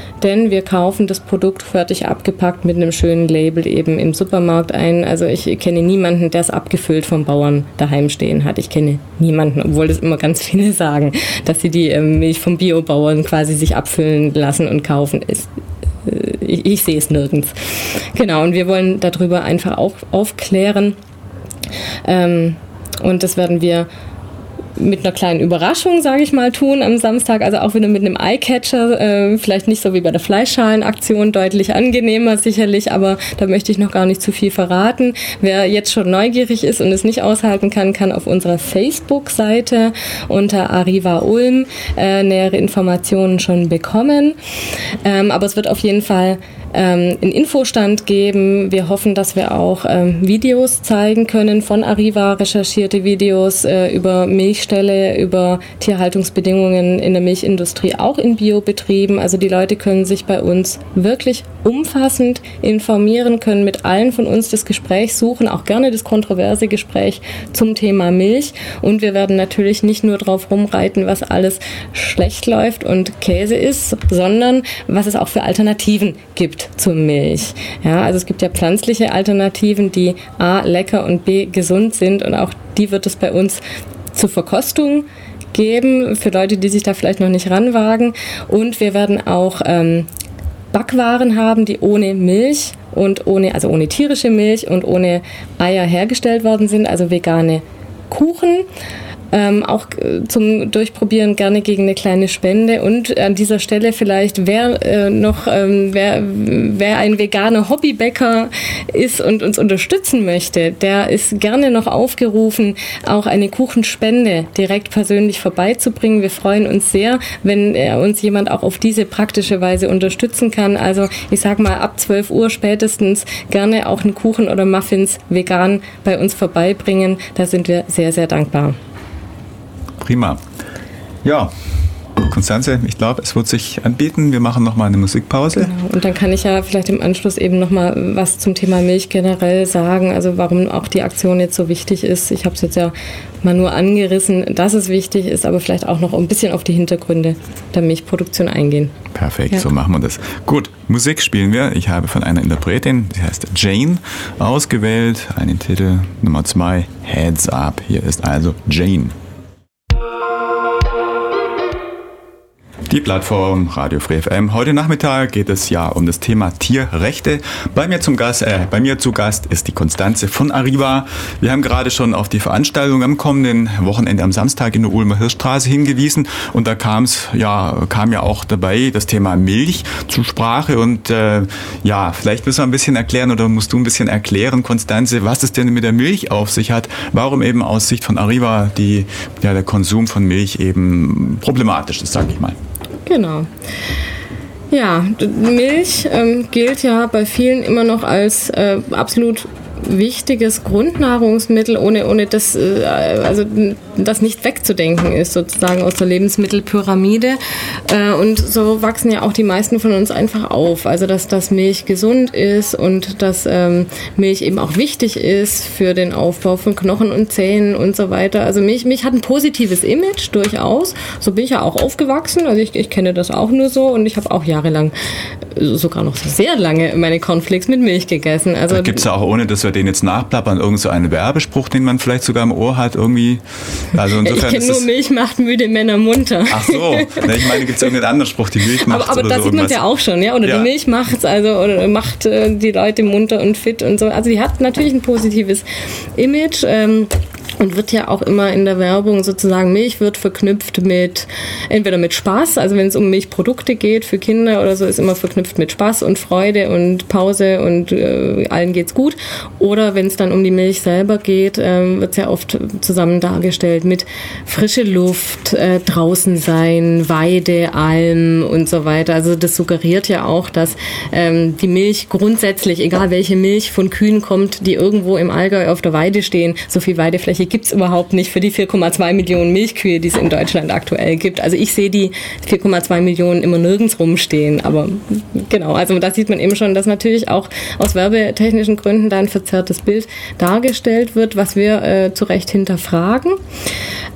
denn wir kaufen das Produkt fertig abgepackt mit einem schönen Label eben im Supermarkt ein. Also ich kenne niemanden, der es abgefüllt vom Bauern daheim stehen hat. Ich kenne niemanden, obwohl das immer ganz viele sagen, dass sie die ähm, Milch vom Biobauern quasi sich abfüllen lassen und kaufen. Ist, äh, ich, ich sehe es nirgends. Genau, und wir wollen darüber einfach auch aufklären. Ähm, und das werden wir mit einer kleinen Überraschung, sage ich mal, tun am Samstag, also auch wieder mit einem Eyecatcher, äh, vielleicht nicht so wie bei der Fleischschalenaktion, deutlich angenehmer sicherlich, aber da möchte ich noch gar nicht zu viel verraten. Wer jetzt schon neugierig ist und es nicht aushalten kann, kann auf unserer Facebook-Seite unter Arriva Ulm äh, nähere Informationen schon bekommen. Ähm, aber es wird auf jeden Fall ähm, einen Infostand geben. Wir hoffen, dass wir auch ähm, Videos zeigen können von Arriva, recherchierte Videos äh, über Milchställe, über Tierhaltungsbedingungen in der Milchindustrie, auch in Biobetrieben. Also die Leute können sich bei uns wirklich umfassend informieren, können mit allen von uns das Gespräch suchen, auch gerne das kontroverse Gespräch zum Thema Milch. Und wir werden natürlich nicht nur drauf rumreiten, was alles schlecht läuft und Käse ist, sondern was es auch für Alternativen gibt zur Milch. Ja, also es gibt ja pflanzliche Alternativen, die A, lecker und B, gesund sind, und auch die wird es bei uns zur Verkostung geben, für Leute, die sich da vielleicht noch nicht ranwagen. Und wir werden auch ähm, Backwaren haben, die ohne Milch und ohne, also ohne tierische Milch und ohne Eier hergestellt worden sind, also vegane Kuchen. Ähm, auch äh, zum Durchprobieren gerne gegen eine kleine Spende. Und an dieser Stelle vielleicht, wer äh, noch, ähm, wer, wer ein veganer Hobbybäcker ist und uns unterstützen möchte, der ist gerne noch aufgerufen, auch eine Kuchenspende direkt persönlich vorbeizubringen. Wir freuen uns sehr, wenn äh, uns jemand auch auf diese praktische Weise unterstützen kann. Also ich sag mal, ab zwölf Uhr spätestens gerne auch einen Kuchen oder Muffins vegan bei uns vorbeibringen. Da sind wir sehr, sehr dankbar. Prima. Ja, Konstanze, ich glaube, es wird sich anbieten. Wir machen nochmal eine Musikpause. Genau. Und dann kann ich ja vielleicht im Anschluss eben nochmal was zum Thema Milch generell sagen, also warum auch die Aktion jetzt so wichtig ist. Ich habe es jetzt ja mal nur angerissen, dass es wichtig ist, aber vielleicht auch noch ein bisschen auf die Hintergründe der Milchproduktion eingehen. Perfekt, ja. So machen wir das. Gut, Musik spielen wir. Ich habe von einer Interpretin, die heißt Jane, ausgewählt. Einen Titel Nummer zwei, Heads Up. Hier ist also Jane. Die Plattform Radio Free F M. Heute Nachmittag geht es ja um das Thema Tierrechte. Bei mir zum Gast, äh, bei mir zu Gast ist die Konstanze von Arriva. Wir haben gerade schon auf die Veranstaltung am kommenden Wochenende am Samstag in der Ulmer Hirschstraße hingewiesen, und da kam es ja kam ja auch dabei das Thema Milch zur Sprache, und äh, ja, vielleicht müssen wir ein bisschen erklären, oder musst du ein bisschen erklären, Konstanze, was es denn mit der Milch auf sich hat, warum eben aus Sicht von Arriva die ja der Konsum von Milch eben problematisch ist, sage ich mal. Genau. Ja, Milch ähm, gilt ja bei vielen immer noch als äh, absolut wichtiges Grundnahrungsmittel, ohne, ohne das, äh, also das nicht wegzudenken ist, sozusagen aus der Lebensmittelpyramide. Äh, und so wachsen ja auch die meisten von uns einfach auf. Also dass, dass Milch gesund ist und dass ähm, Milch eben auch wichtig ist für den Aufbau von Knochen und Zähnen und so weiter. Also Milch, Milch hat ein positives Image, durchaus. So bin ich ja auch aufgewachsen. Also ich, ich kenne das auch nur so, und ich habe auch jahrelang, sogar noch sehr lange, meine Cornflakes mit Milch gegessen. Also gibt es ja auch, ohne dass wir den jetzt nachplappern, irgend so einen Werbespruch, den man vielleicht sogar im Ohr hat, irgendwie. Also insofern ich kenne nur, Milch macht müde Männer munter. Ach so, ich meine, gibt es irgendeinen anderen Spruch, die Milch macht. Aber, aber da so sieht man es ja auch schon, ja, oder ja. Die Milch macht's, also oder macht äh, die Leute munter und fit und so. Also die hat natürlich ein positives Image. Ähm, Und wird ja auch immer in der Werbung sozusagen, Milch wird verknüpft mit, entweder mit Spaß, also wenn es um Milchprodukte geht für Kinder oder so, ist immer verknüpft mit Spaß und Freude und Pause und äh, allen geht's gut. Oder wenn es dann um die Milch selber geht, äh, wird es ja oft zusammen dargestellt mit frische Luft, äh, draußen sein, Weide, Alm und so weiter. Also das suggeriert ja auch, dass ähm, die Milch grundsätzlich, egal welche Milch von Kühen kommt, die irgendwo im Allgäu auf der Weide stehen, so viel Weidefläche gibt es überhaupt nicht für die vier Komma zwei Millionen Milchkühe, die es in Deutschland aktuell gibt. Also ich sehe die vier Komma zwei Millionen immer nirgends rumstehen. Aber genau, also da sieht man eben schon, dass natürlich auch aus werbetechnischen Gründen da ein verzerrtes Bild dargestellt wird, was wir äh, zu Recht hinterfragen.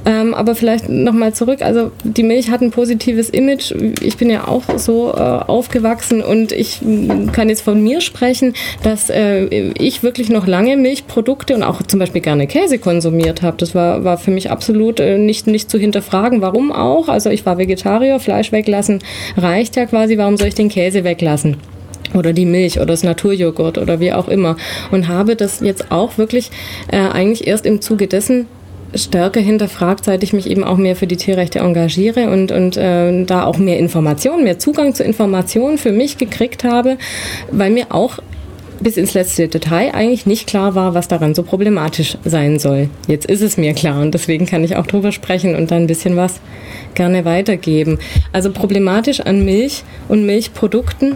Ähm, aber vielleicht nochmal zurück, also die Milch hat ein positives Image. Ich bin ja auch so äh, aufgewachsen und ich kann jetzt von mir sprechen, dass äh, ich wirklich noch lange Milchprodukte und auch zum Beispiel gerne Käse konsumiert habe. Das war, war für mich absolut äh, nicht, nicht zu hinterfragen, warum auch. Also ich war Vegetarier, Fleisch weglassen reicht ja quasi, warum soll ich den Käse weglassen? Oder die Milch oder das Naturjoghurt oder wie auch immer. Und habe das jetzt auch wirklich äh, eigentlich erst im Zuge dessen stärker hinterfragt, seit ich mich eben auch mehr für die Tierrechte engagiere und, und äh, da auch mehr Informationen, mehr Zugang zu Informationen für mich gekriegt habe, weil mir auch bis ins letzte Detail eigentlich nicht klar war, was daran so problematisch sein soll. Jetzt ist es mir klar und deswegen kann ich auch drüber sprechen und dann ein bisschen was gerne weitergeben. Also problematisch an Milch und Milchprodukten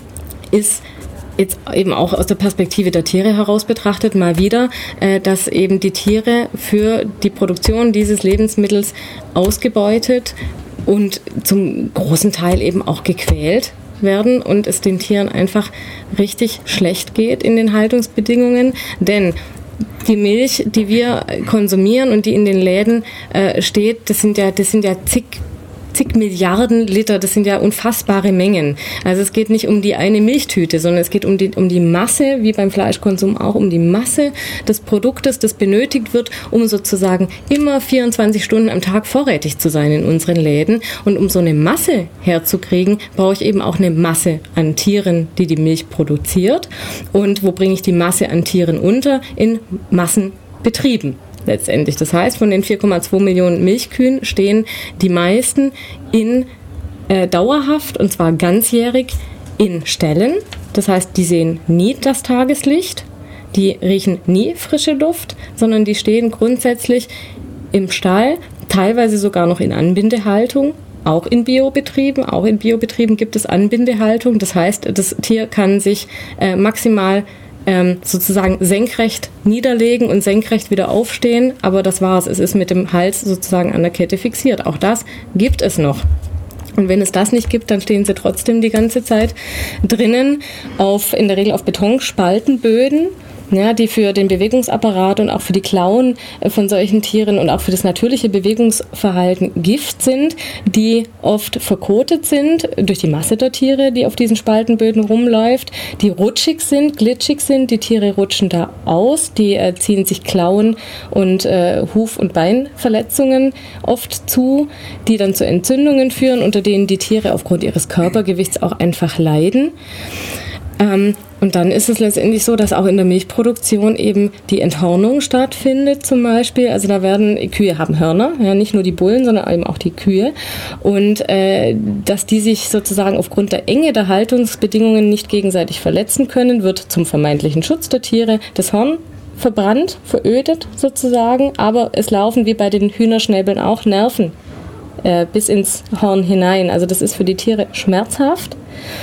ist jetzt eben auch aus der Perspektive der Tiere heraus betrachtet mal wieder, äh, dass eben die Tiere für die Produktion dieses Lebensmittels ausgebeutet und zum großen Teil eben auch gequält werden und es den Tieren einfach richtig schlecht geht in den Haltungsbedingungen, denn die Milch, die wir konsumieren und die in den Läden äh, steht, das sind ja, das sind ja zig zig Milliarden Liter, das sind ja unfassbare Mengen. Also es geht nicht um die eine Milchtüte, sondern es geht um die, um die Masse, wie beim Fleischkonsum auch, um die Masse des Produktes, das benötigt wird, um sozusagen immer vierundzwanzig Stunden am Tag vorrätig zu sein in unseren Läden. Und um so eine Masse herzukriegen, brauche ich eben auch eine Masse an Tieren, die die Milch produziert. Und wo bringe ich die Masse an Tieren unter? In Massenbetrieben. Letztendlich. Das heißt, von den vier Komma zwei Millionen Milchkühen stehen die meisten in äh, dauerhaft, und zwar ganzjährig, in Ställen. Das heißt, die sehen nie das Tageslicht, die riechen nie frische Luft, sondern die stehen grundsätzlich im Stall, teilweise sogar noch in Anbindehaltung. Auch in Biobetrieben, auch in Biobetrieben gibt es Anbindehaltung. Das heißt, das Tier kann sich äh, maximal Ähm, sozusagen senkrecht niederlegen und senkrecht wieder aufstehen, aber das war's. Es ist mit dem Hals sozusagen an der Kette fixiert. Auch das gibt es noch. Und wenn es das nicht gibt, dann stehen sie trotzdem die ganze Zeit drinnen, auf, in der Regel auf Betonspaltenböden, ja, die für den Bewegungsapparat und auch für die Klauen von solchen Tieren und auch für das natürliche Bewegungsverhalten Gift sind, die oft verkotet sind durch die Masse der Tiere, die auf diesen Spaltenböden rumläuft, die rutschig sind, glitschig sind, die Tiere rutschen da aus, die äh, ziehen sich Klauen und äh, Huf- und Beinverletzungen oft zu, die dann zu Entzündungen führen, unter denen die Tiere aufgrund ihres Körpergewichts auch einfach leiden. Ähm, und dann ist es letztendlich so, dass auch in der Milchproduktion eben die Enthornung stattfindet zum Beispiel. Also da werden, Kühe haben Hörner, ja, nicht nur die Bullen, sondern eben auch die Kühe. Und äh, dass die sich sozusagen aufgrund der Enge der Haltungsbedingungen nicht gegenseitig verletzen können, wird zum vermeintlichen Schutz der Tiere das Horn verbrannt, verödet sozusagen. Aber es laufen wie bei den Hühnerschnäbeln auch Nerven äh, bis ins Horn hinein. Also das ist für die Tiere schmerzhaft.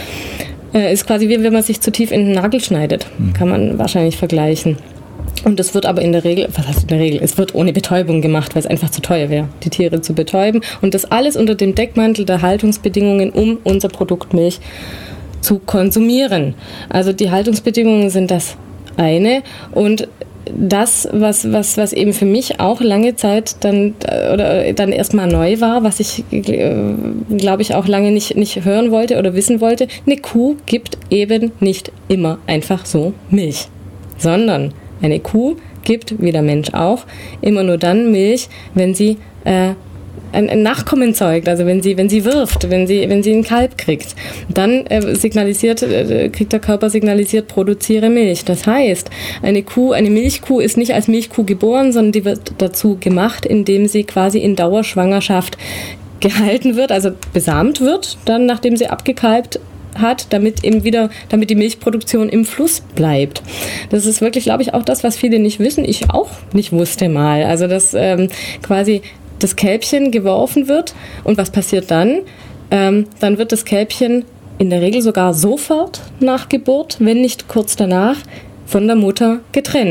Äh, ist quasi wie wenn man sich zu tief in den Nagel schneidet. Kann man wahrscheinlich vergleichen. Und das wird aber in der Regel, was heißt in der Regel, es wird ohne Betäubung gemacht, weil es einfach zu teuer wäre, die Tiere zu betäuben. Und das alles unter dem Deckmantel der Haltungsbedingungen, um unser Produkt Milch zu konsumieren. Also die Haltungsbedingungen sind das eine. Und das, was, was, was eben für mich auch lange Zeit dann, oder dann erstmal neu war, was ich, äh, glaube ich, auch lange nicht, nicht hören wollte oder wissen wollte, eine Kuh gibt eben nicht immer einfach so Milch, sondern eine Kuh gibt, wie der Mensch auch, immer nur dann Milch, wenn sie äh, ein, ein Nachkommen zeugt, also wenn sie, wenn sie wirft, wenn sie, wenn sie ein Kalb kriegt. Dann äh, signalisiert, äh, kriegt der Körper signalisiert, produziere Milch. Das heißt, eine Kuh, eine Milchkuh ist nicht als Milchkuh geboren, sondern die wird dazu gemacht, indem sie quasi in Dauerschwangerschaft gehalten wird, also besamt wird, dann nachdem sie abgekalbt hat, damit eben wieder, damit die Milchproduktion im Fluss bleibt. Das ist wirklich, glaube ich, auch das, was viele nicht wissen. Ich auch nicht wusste mal. Also, dass ähm, quasi das Kälbchen geworfen wird und was passiert dann? Ähm, dann wird das Kälbchen in der Regel sogar sofort nach Geburt, wenn nicht kurz danach, von der Mutter getrennt.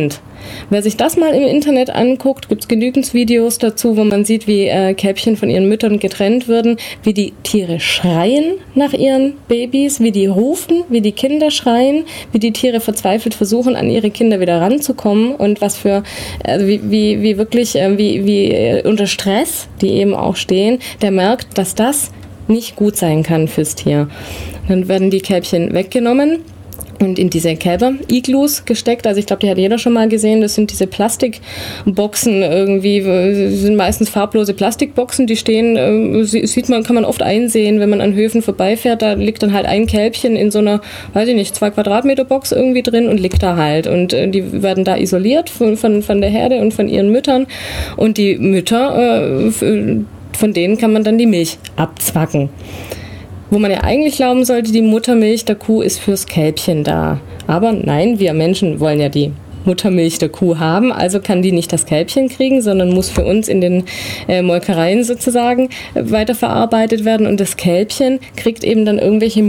Wer sich das mal im Internet anguckt, gibt es genügend Videos dazu, wo man sieht, wie äh, Kälbchen von ihren Müttern getrennt werden, wie die Tiere schreien nach ihren Babys, wie die rufen, wie die Kinder schreien, wie die Tiere verzweifelt versuchen, an ihre Kinder wieder ranzukommen und was für, also wie, wie, wie wirklich, äh, wie, wie äh, unter Stress die eben auch stehen, der merkt, dass das nicht gut sein kann fürs Tier. Dann werden die Kälbchen weggenommen und in diese Kälber-Iglus gesteckt. Also ich glaube, die hat jeder schon mal gesehen. Das sind diese Plastikboxen irgendwie, sind meistens farblose Plastikboxen, die stehen, sieht man, kann man oft einsehen, wenn man an Höfen vorbeifährt. Da liegt dann halt ein Kälbchen in so einer, weiß ich nicht, zwei Quadratmeter Box irgendwie drin und liegt da halt. Und die werden da isoliert von, von, von der Herde und von ihren Müttern. Und die Mütter, von denen kann man dann die Milch abzwacken. Wo man ja eigentlich glauben sollte, die Muttermilch der Kuh ist fürs Kälbchen da. Aber nein, wir Menschen wollen ja die Muttermilch der Kuh haben, also kann die nicht das Kälbchen kriegen, sondern muss für uns in den äh, Molkereien sozusagen äh, weiterverarbeitet werden. Und das Kälbchen kriegt eben dann irgendwelche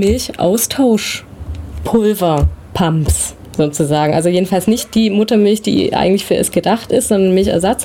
Milchaustauschpulver-Pumps sozusagen. Also jedenfalls nicht die Muttermilch, die eigentlich für es gedacht ist, sondern Milchersatz.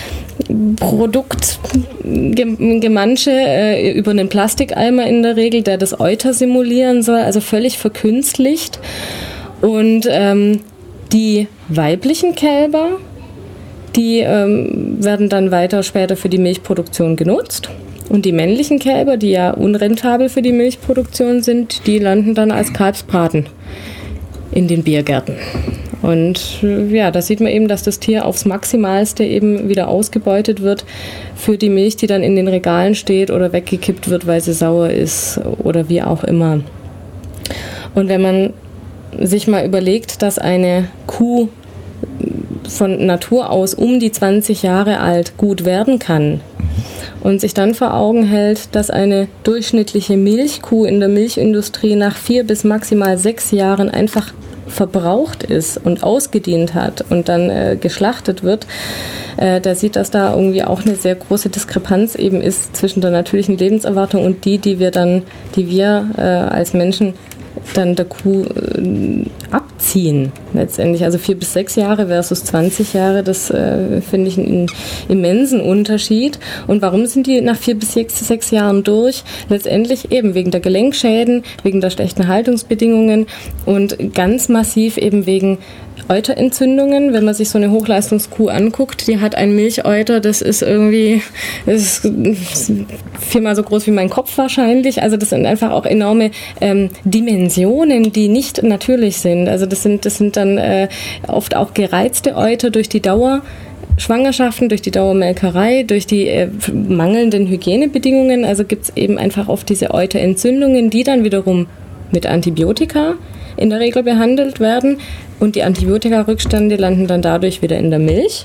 Produktgemansche äh, über einen Plastikeimer in der Regel, der das Euter simulieren soll, also völlig verkünstlicht. Und ähm, die weiblichen Kälber, die ähm, werden dann weiter später für die Milchproduktion genutzt. Und die männlichen Kälber, die ja unrentabel für die Milchproduktion sind, die landen dann als Kalbsbraten in den Biergärten. Und ja, da sieht man eben, dass das Tier aufs Maximalste eben wieder ausgebeutet wird für die Milch, die dann in den Regalen steht oder weggekippt wird, weil sie sauer ist oder wie auch immer. Und wenn man sich mal überlegt, dass eine Kuh von Natur aus um die zwanzig Jahre alt gut werden kann und sich dann vor Augen hält, dass eine durchschnittliche Milchkuh in der Milchindustrie nach vier bis maximal sechs Jahren einfach verbraucht ist und ausgedient hat und dann äh, geschlachtet wird, äh, da sieht, dass da irgendwie auch eine sehr große Diskrepanz eben ist zwischen der natürlichen Lebenserwartung und die, die wir dann, die wir äh, als Menschen dann der Kuh äh, abziehen letztendlich. Also vier bis sechs Jahre versus zwanzig Jahre, das äh, finde ich einen immensen Unterschied. Und warum sind die nach vier bis sechs, sechs Jahren durch? Letztendlich eben wegen der Gelenkschäden, wegen der schlechten Haltungsbedingungen und ganz massiv eben wegen Euterentzündungen. Wenn man sich so eine Hochleistungskuh anguckt, die hat ein Milcheuter, das ist irgendwie das ist viermal so groß wie mein Kopf wahrscheinlich. Also das sind einfach auch enorme ähm, Dimensionen, die nicht natürlich sind. Also das sind, das sind dann äh, oft auch gereizte Euter durch die Dauer. Schwangerschaften, durch die Dauermelkerei, durch die äh, mangelnden Hygienebedingungen. Also gibt es eben einfach oft diese Euterentzündungen, die dann wiederum mit Antibiotika in der Regel behandelt werden und die Antibiotika-Rückstände landen dann dadurch wieder in der Milch.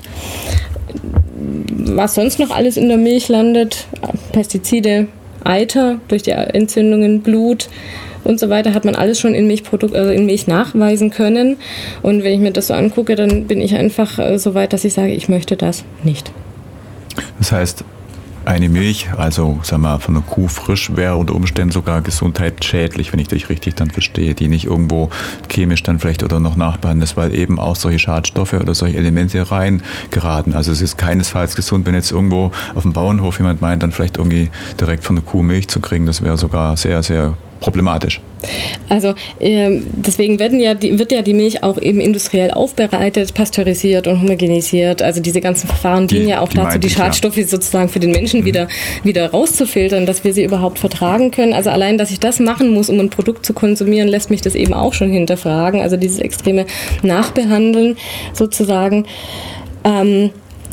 Was sonst noch alles in der Milch landet, Pestizide, Eiter durch die Entzündungen, Blut und so weiter, hat man alles schon in Milchprodukt, also in Milch nachweisen können. Und wenn ich mir das so angucke, dann bin ich einfach so weit, dass ich sage, ich möchte das nicht. Das heißt, eine Milch, also sagen wir mal, von einer Kuh frisch wäre unter Umständen sogar gesundheitsschädlich, wenn ich dich richtig dann verstehe, die nicht irgendwo chemisch dann vielleicht oder noch nachbehandelt ist, weil eben auch solche Schadstoffe oder solche Elemente reingeraten. Also es ist keinesfalls gesund, wenn jetzt irgendwo auf dem Bauernhof jemand meint, dann vielleicht irgendwie direkt von der Kuh Milch zu kriegen. Das wäre sogar sehr, sehr problematisch. Also äh, deswegen werden ja die, wird ja die Milch auch eben industriell aufbereitet, pasteurisiert und homogenisiert. Also diese ganzen Verfahren dienen die, ja auch die dazu, die Schadstoffe ich, ja. sozusagen für den Menschen mhm. wieder, wieder rauszufiltern, dass wir sie überhaupt vertragen können. Also allein, dass ich das machen muss, um ein Produkt zu konsumieren, lässt mich das eben auch schon hinterfragen. Also dieses extreme Nachbehandeln sozusagen. Ähm,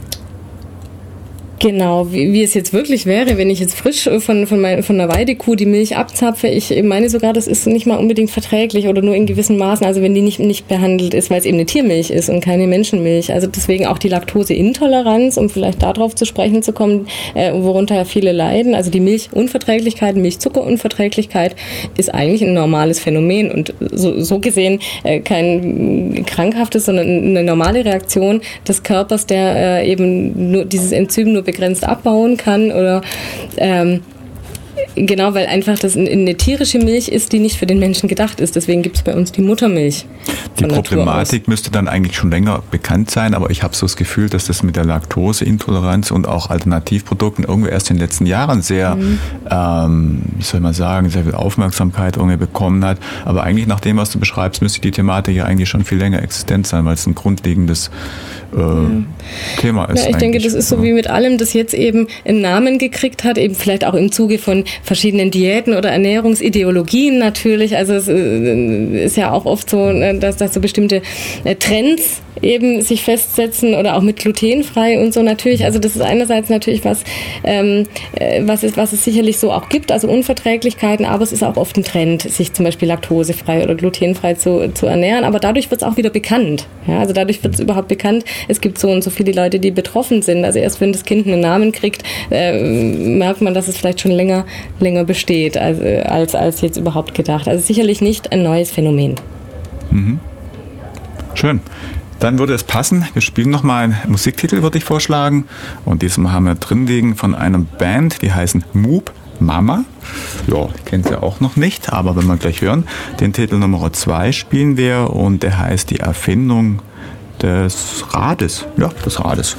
Genau, wie, wie es jetzt wirklich wäre, wenn ich jetzt frisch von, von, mein, von einer Weidekuh die Milch abzapfe. Ich meine sogar, das ist nicht mal unbedingt verträglich oder nur in gewissen Maßen, also wenn die nicht, nicht behandelt ist, weil es eben eine Tiermilch ist und keine Menschenmilch. Also deswegen auch die Laktoseintoleranz, um vielleicht darauf zu sprechen zu kommen, äh, worunter ja viele leiden. Also die Milchunverträglichkeit, Milchzuckerunverträglichkeit ist eigentlich ein normales Phänomen und so, so gesehen äh, kein krankhaftes, sondern eine normale Reaktion des Körpers, der äh, eben nur dieses Enzym nur begrenzt abbauen kann oder ähm, Genau, weil einfach das eine tierische Milch ist, die nicht für den Menschen gedacht ist. Deswegen gibt es bei uns die Muttermilch. Die Problematik müsste dann eigentlich schon länger bekannt sein, aber ich habe so das Gefühl, dass das mit der Laktoseintoleranz und auch Alternativprodukten irgendwie erst in den letzten Jahren sehr, mhm. ähm, wie soll man sagen, sehr viel Aufmerksamkeit irgendwie bekommen hat. Aber eigentlich nach dem, was du beschreibst, müsste die Thematik ja eigentlich schon viel länger existent sein, weil es ein grundlegendes äh, ja. Thema ist. Ja, ich denke, das ist so wie mit allem, das jetzt eben einen Namen gekriegt hat, eben vielleicht auch im Zuge von verschiedenen Diäten oder Ernährungsideologien natürlich. Also es ist ja auch oft so, dass, dass so bestimmte Trends eben sich festsetzen oder auch mit glutenfrei und so natürlich. Also das ist einerseits natürlich was, ähm, was, es, was es sicherlich so auch gibt, also Unverträglichkeiten, aber es ist auch oft ein Trend, sich zum Beispiel laktosefrei oder glutenfrei zu, zu ernähren. Aber dadurch wird es auch wieder bekannt. Ja, also dadurch wird es überhaupt bekannt, es gibt so und so viele Leute, die betroffen sind. Also erst wenn das Kind einen Namen kriegt, äh, merkt man, dass es vielleicht schon länger, länger besteht, als, als, als jetzt überhaupt gedacht. Also sicherlich nicht ein neues Phänomen. Mhm. Schön. Dann würde es passen, wir spielen nochmal einen Musiktitel, würde ich vorschlagen. Und diesmal haben wir drin liegen von einer Band, die heißen Moop Mama. Ja, kennt ihr auch noch nicht, aber wenn wir gleich hören, den Titel Nummer zwei spielen wir und der heißt Die Erfindung des Rades. Ja, des Rades.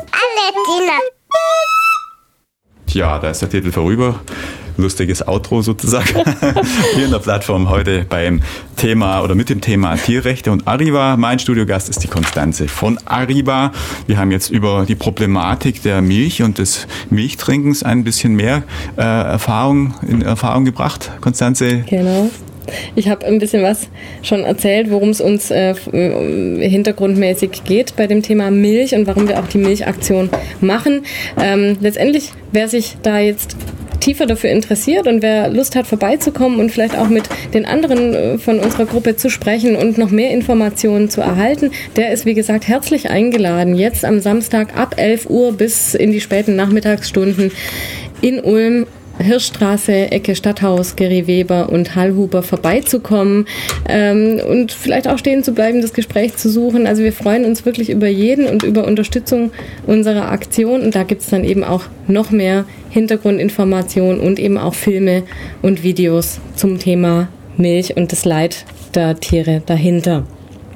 Ja, da ist der Titel vorüber. Lustiges Outro sozusagen. Hier in der Plattform heute beim Thema oder mit dem Thema Tierrechte und Arriva. Mein Studiogast ist die Konstanze von Arriva. Wir haben jetzt über die Problematik der Milch und des Milchtrinkens ein bisschen mehr äh, Erfahrung in Erfahrung gebracht. Konstanze? Genau. Ich habe ein bisschen was schon erzählt, worum es uns äh, hintergrundmäßig geht bei dem Thema Milch und warum wir auch die Milchaktion machen. Ähm, letztendlich, wer sich da jetzt tiefer dafür interessiert und wer Lust hat, vorbeizukommen und vielleicht auch mit den anderen von unserer Gruppe zu sprechen und noch mehr Informationen zu erhalten, der ist, wie gesagt, herzlich eingeladen, jetzt am Samstag ab elf Uhr bis in die späten Nachmittagsstunden in Ulm, Hirschstraße, Ecke Stadthaus, Geri Weber und Hallhuber vorbeizukommen ähm, und vielleicht auch stehen zu bleiben, das Gespräch zu suchen. Also wir freuen uns wirklich über jeden und über Unterstützung unserer Aktion und da gibt es dann eben auch noch mehr Hintergrundinformationen und eben auch Filme und Videos zum Thema Milch und das Leid der Tiere dahinter.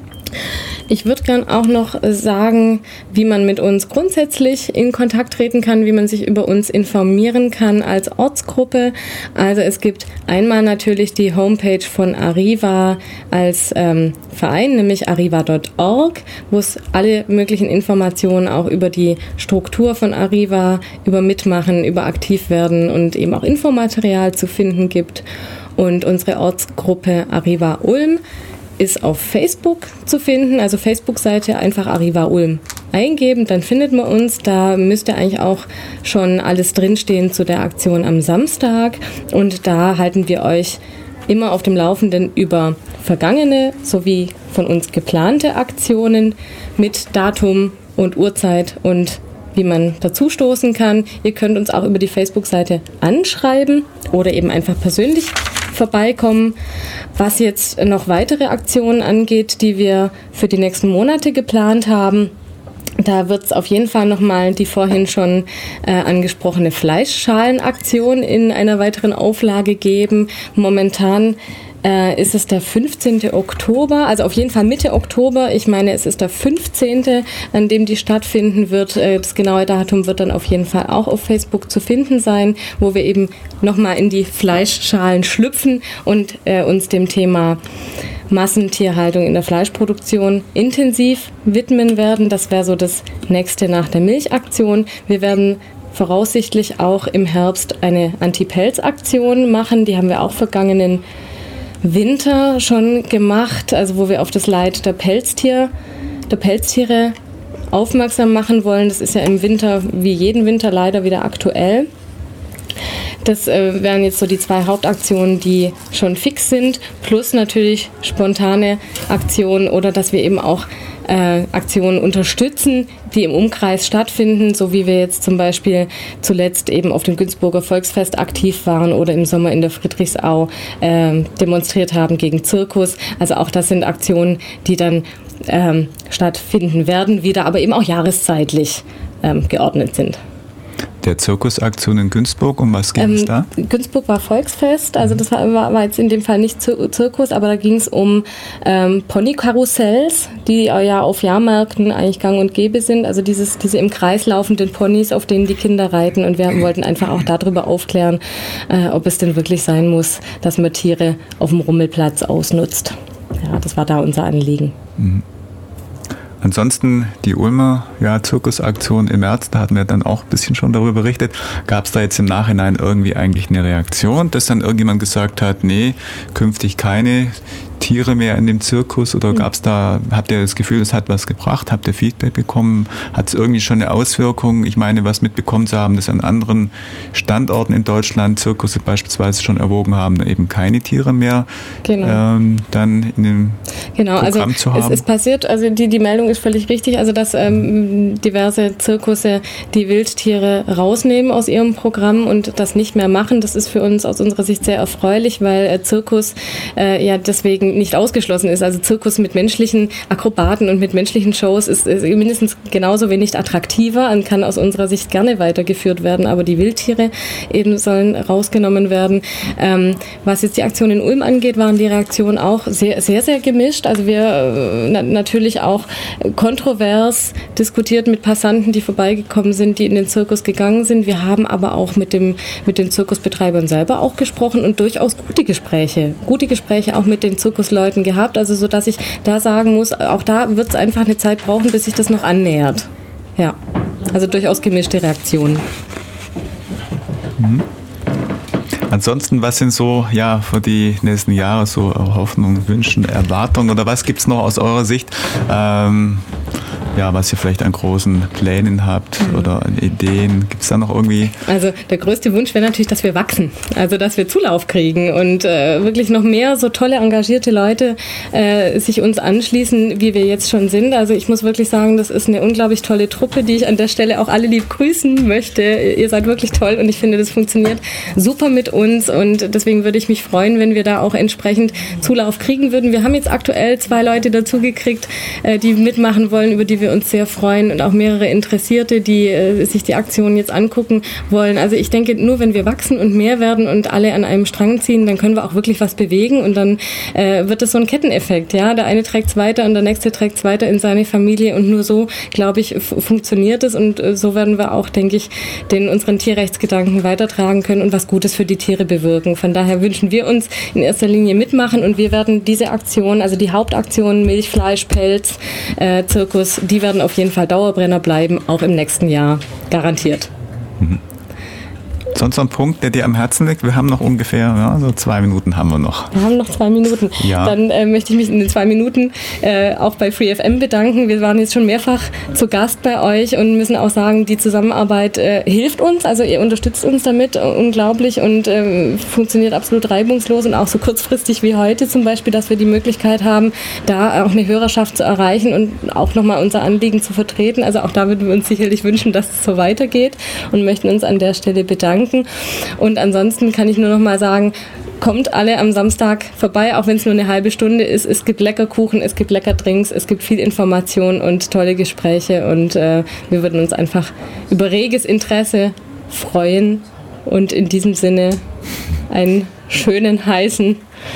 Ich würde gern auch noch sagen, wie man mit uns grundsätzlich in Kontakt treten kann, wie man sich über uns informieren kann als Ortsgruppe. Also es gibt einmal natürlich die Homepage von Arriva als ähm, Verein, nämlich arriva punkt org, wo es alle möglichen Informationen auch über die Struktur von Arriva, über Mitmachen, über Aktivwerden und eben auch Infomaterial zu finden gibt. Und unsere Ortsgruppe Arriva Ulm ist auf Facebook zu finden, also Facebook-Seite einfach Arriva Ulm eingeben, dann findet man uns. Da müsste eigentlich auch schon alles drinstehen zu der Aktion am Samstag und da halten wir euch immer auf dem Laufenden über vergangene sowie von uns geplante Aktionen mit Datum und Uhrzeit und wie man dazu stoßen kann. Ihr könnt uns auch über die Facebook-Seite anschreiben oder eben einfach persönlich vorbeikommen. Was jetzt noch weitere Aktionen angeht, die wir für die nächsten Monate geplant haben, da wird es auf jeden Fall nochmal die vorhin schon äh, angesprochene Fleischschalenaktion in einer weiteren Auflage geben. Momentan äh, ist es der fünfzehnten Oktober, also auf jeden Fall Mitte Oktober. Ich meine, es ist der fünfzehnte, an dem die stattfinden wird. Äh, das genaue Datum wird dann auf jeden Fall auch auf Facebook zu finden sein, wo wir eben nochmal in die Fleischschalen schlüpfen und äh, uns dem Thema Massentierhaltung in der Fleischproduktion intensiv widmen werden. Das wäre so das nächste nach der Milchaktion. Wir werden voraussichtlich auch im Herbst eine Anti-Pelz-Aktion machen. Die haben wir auch vergangenen Winter schon gemacht, also wo wir auf das Leid der Pelztier, der Pelztiere aufmerksam machen wollen. Das ist ja im Winter wie jeden Winter leider wieder aktuell. Das äh, wären jetzt so die zwei Hauptaktionen, die schon fix sind, plus natürlich spontane Aktionen oder dass wir eben auch äh, Aktionen unterstützen, die im Umkreis stattfinden, so wie wir jetzt zum Beispiel zuletzt eben auf dem Günzburger Volksfest aktiv waren oder im Sommer in der Friedrichsau äh, demonstriert haben gegen Zirkus. Also auch das sind Aktionen, die dann ähm, stattfinden werden, wieder aber eben auch jahreszeitlich ähm, geordnet sind. der Zirkusaktion in Günzburg. Um was ging es ähm, da? Günzburg war Volksfest, also das war, war jetzt in dem Fall nicht Zirkus, aber da ging es um ähm, Ponykarussells, die ja auf Jahrmärkten eigentlich gang und gäbe sind. Also dieses, diese im Kreis laufenden Ponys, auf denen die Kinder reiten. Und wir wollten einfach auch darüber aufklären, äh, ob es denn wirklich sein muss, dass man Tiere auf dem Rummelplatz ausnutzt. Ja, das war da unser Anliegen. Mhm. Ansonsten die Ulmer ja, Zirkusaktion im März, da hatten wir dann auch ein bisschen schon darüber berichtet. Gab es da jetzt im Nachhinein irgendwie eigentlich eine Reaktion, dass dann irgendjemand gesagt hat, nee, künftig keine Tiere mehr in dem Zirkus, oder gab es da, habt ihr das Gefühl, es hat was gebracht? Habt ihr Feedback bekommen? Hat es irgendwie schon eine Auswirkung? Ich meine, was mitbekommen zu haben, dass an anderen Standorten in Deutschland Zirkusse beispielsweise schon erwogen haben, eben keine Tiere mehr genau. ähm, dann in dem genau, Programm also zu haben. Es ist passiert, also die, die Meldung ist völlig richtig, also dass ähm, diverse Zirkusse die Wildtiere rausnehmen aus ihrem Programm und das nicht mehr machen. Das ist für uns aus unserer Sicht sehr erfreulich, weil äh, Zirkus äh, ja deswegen nicht ausgeschlossen ist. Also Zirkus mit menschlichen Akrobaten und mit menschlichen Shows ist, ist mindestens genauso wenig attraktiver und kann aus unserer Sicht gerne weitergeführt werden, aber die Wildtiere eben sollen rausgenommen werden. Ähm, was jetzt die Aktion in Ulm angeht, waren die Reaktionen auch sehr, sehr, sehr gemischt. Also wir äh, na, natürlich auch kontrovers diskutiert mit Passanten, die vorbeigekommen sind, die in den Zirkus gegangen sind. Wir haben aber auch mit dem, mit den Zirkusbetreibern selber auch gesprochen und durchaus gute Gespräche, gute Gespräche auch mit den Zirkusleuten gehabt, also so, dass ich da sagen muss, auch da wird es einfach eine Zeit brauchen, bis sich das noch annähert. Ja, also durchaus gemischte Reaktionen. Mhm. Ansonsten, was sind so ja für die nächsten Jahre so Hoffnungen, Wünschen, Erwartungen, oder was gibt es noch aus eurer Sicht, ähm, ja, was ihr vielleicht an großen Plänen habt oder an Ideen? Gibt es da noch irgendwie? Also der größte Wunsch wäre natürlich, dass wir wachsen, also dass wir Zulauf kriegen und äh, wirklich noch mehr so tolle, engagierte Leute äh, sich uns anschließen, wie wir jetzt schon sind. Also ich muss wirklich sagen, das ist eine unglaublich tolle Truppe, die ich an der Stelle auch alle lieb grüßen möchte. Ihr seid wirklich toll und ich finde, das funktioniert super mit uns und deswegen würde ich mich freuen, wenn wir da auch entsprechend Zulauf kriegen würden. Wir haben jetzt aktuell zwei Leute dazugekriegt, äh, die mitmachen wollen, über die wir uns sehr freuen, und auch mehrere Interessierte, die äh, sich die Aktion jetzt angucken wollen. Also ich denke, nur wenn wir wachsen und mehr werden und alle an einem Strang ziehen, dann können wir auch wirklich was bewegen und dann äh, wird es so ein Ketteneffekt. Ja? Der eine trägt es weiter und der nächste trägt es weiter in seine Familie und nur so, glaube ich, f- funktioniert es und äh, so werden wir auch, denke ich, den unseren Tierrechtsgedanken weitertragen können und was Gutes für die Tiere bewirken. Von daher wünschen wir uns in erster Linie mitmachen und wir werden diese Aktion, also die Hauptaktion Milch, Fleisch, Pelz, äh, Zirkus, die werden auf jeden Fall Dauerbrenner bleiben, auch im nächsten Jahr, garantiert. Mhm. Sonst noch ein Punkt, der dir am Herzen liegt? Wir haben noch ungefähr, ja, so zwei Minuten haben wir noch. Wir haben noch zwei Minuten. Ja. Dann äh, möchte ich mich in den zwei Minuten äh, auch bei Free F M bedanken. Wir waren jetzt schon mehrfach zu Gast bei euch und müssen auch sagen, die Zusammenarbeit äh, hilft uns. Also ihr unterstützt uns damit äh, unglaublich und äh, funktioniert absolut reibungslos und auch so kurzfristig wie heute zum Beispiel, dass wir die Möglichkeit haben, da auch eine Hörerschaft zu erreichen und auch nochmal unser Anliegen zu vertreten. Also auch da würden wir uns sicherlich wünschen, dass es so weitergeht und möchten uns an der Stelle bedanken. Und ansonsten kann ich nur noch mal sagen, kommt alle am Samstag vorbei, auch wenn es nur eine halbe Stunde ist. Es gibt lecker Kuchen, es gibt lecker Drinks, es gibt viel Information und tolle Gespräche und äh, wir würden uns einfach über reges Interesse freuen und in diesem Sinne einen schönen, heißen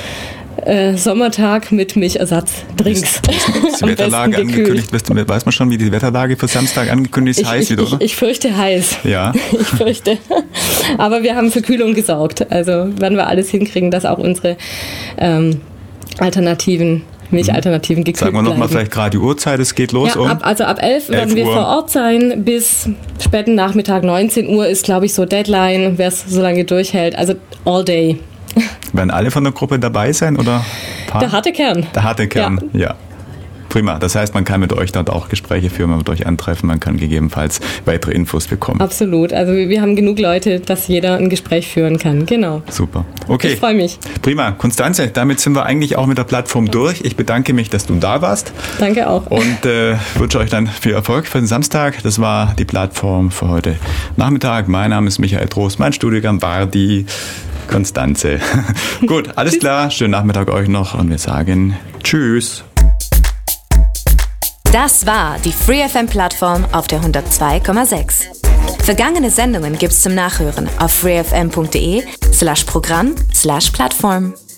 Äh, Sommertag mit Milchersatzdrinks. Ist die Wetterlage angekündigt? Weiß man schon, wie die Wetterlage für Samstag angekündigt ist? Ich, heiß ich, wieder, oder? Ich, ich fürchte heiß. Ja. Ich fürchte. Aber wir haben für Kühlung gesorgt. Also werden wir alles hinkriegen, dass auch unsere ähm, Alternativen Milchalternativen gekühlt Sagen wir nochmal vielleicht gerade die Uhrzeit, es geht los ja, um? Ab, also ab elf werden wir Uhr. vor Ort sein, bis späten Nachmittag neunzehn Uhr ist, glaube ich, so Deadline, wer es so lange durchhält. Also all day. Werden alle von der Gruppe dabei sein, oder? Paar? Der harte Kern. Der harte Kern, ja. ja. Prima. Das heißt, man kann mit euch dort auch Gespräche führen, man wird euch antreffen, man kann gegebenenfalls weitere Infos bekommen. Absolut. Also wir haben genug Leute, dass jeder ein Gespräch führen kann. Genau. Super. Okay. Ich freue mich. Prima. Konstanze, damit sind wir eigentlich auch mit der Plattform durch. Ich bedanke mich, dass du da warst. Danke auch. Und äh, wünsche euch dann viel Erfolg für den Samstag. Das war die Plattform für heute Nachmittag. Mein Name ist Michael Trost. Mein Studiengang war die Konstanze. Gut, alles klar. Schönen Nachmittag euch noch und wir sagen Tschüss. Das war die Free F M-Plattform auf der hundertzwei Komma sechs. Vergangene Sendungen gibt's zum Nachhören auf freefm punkt de slash Programm slash Plattform.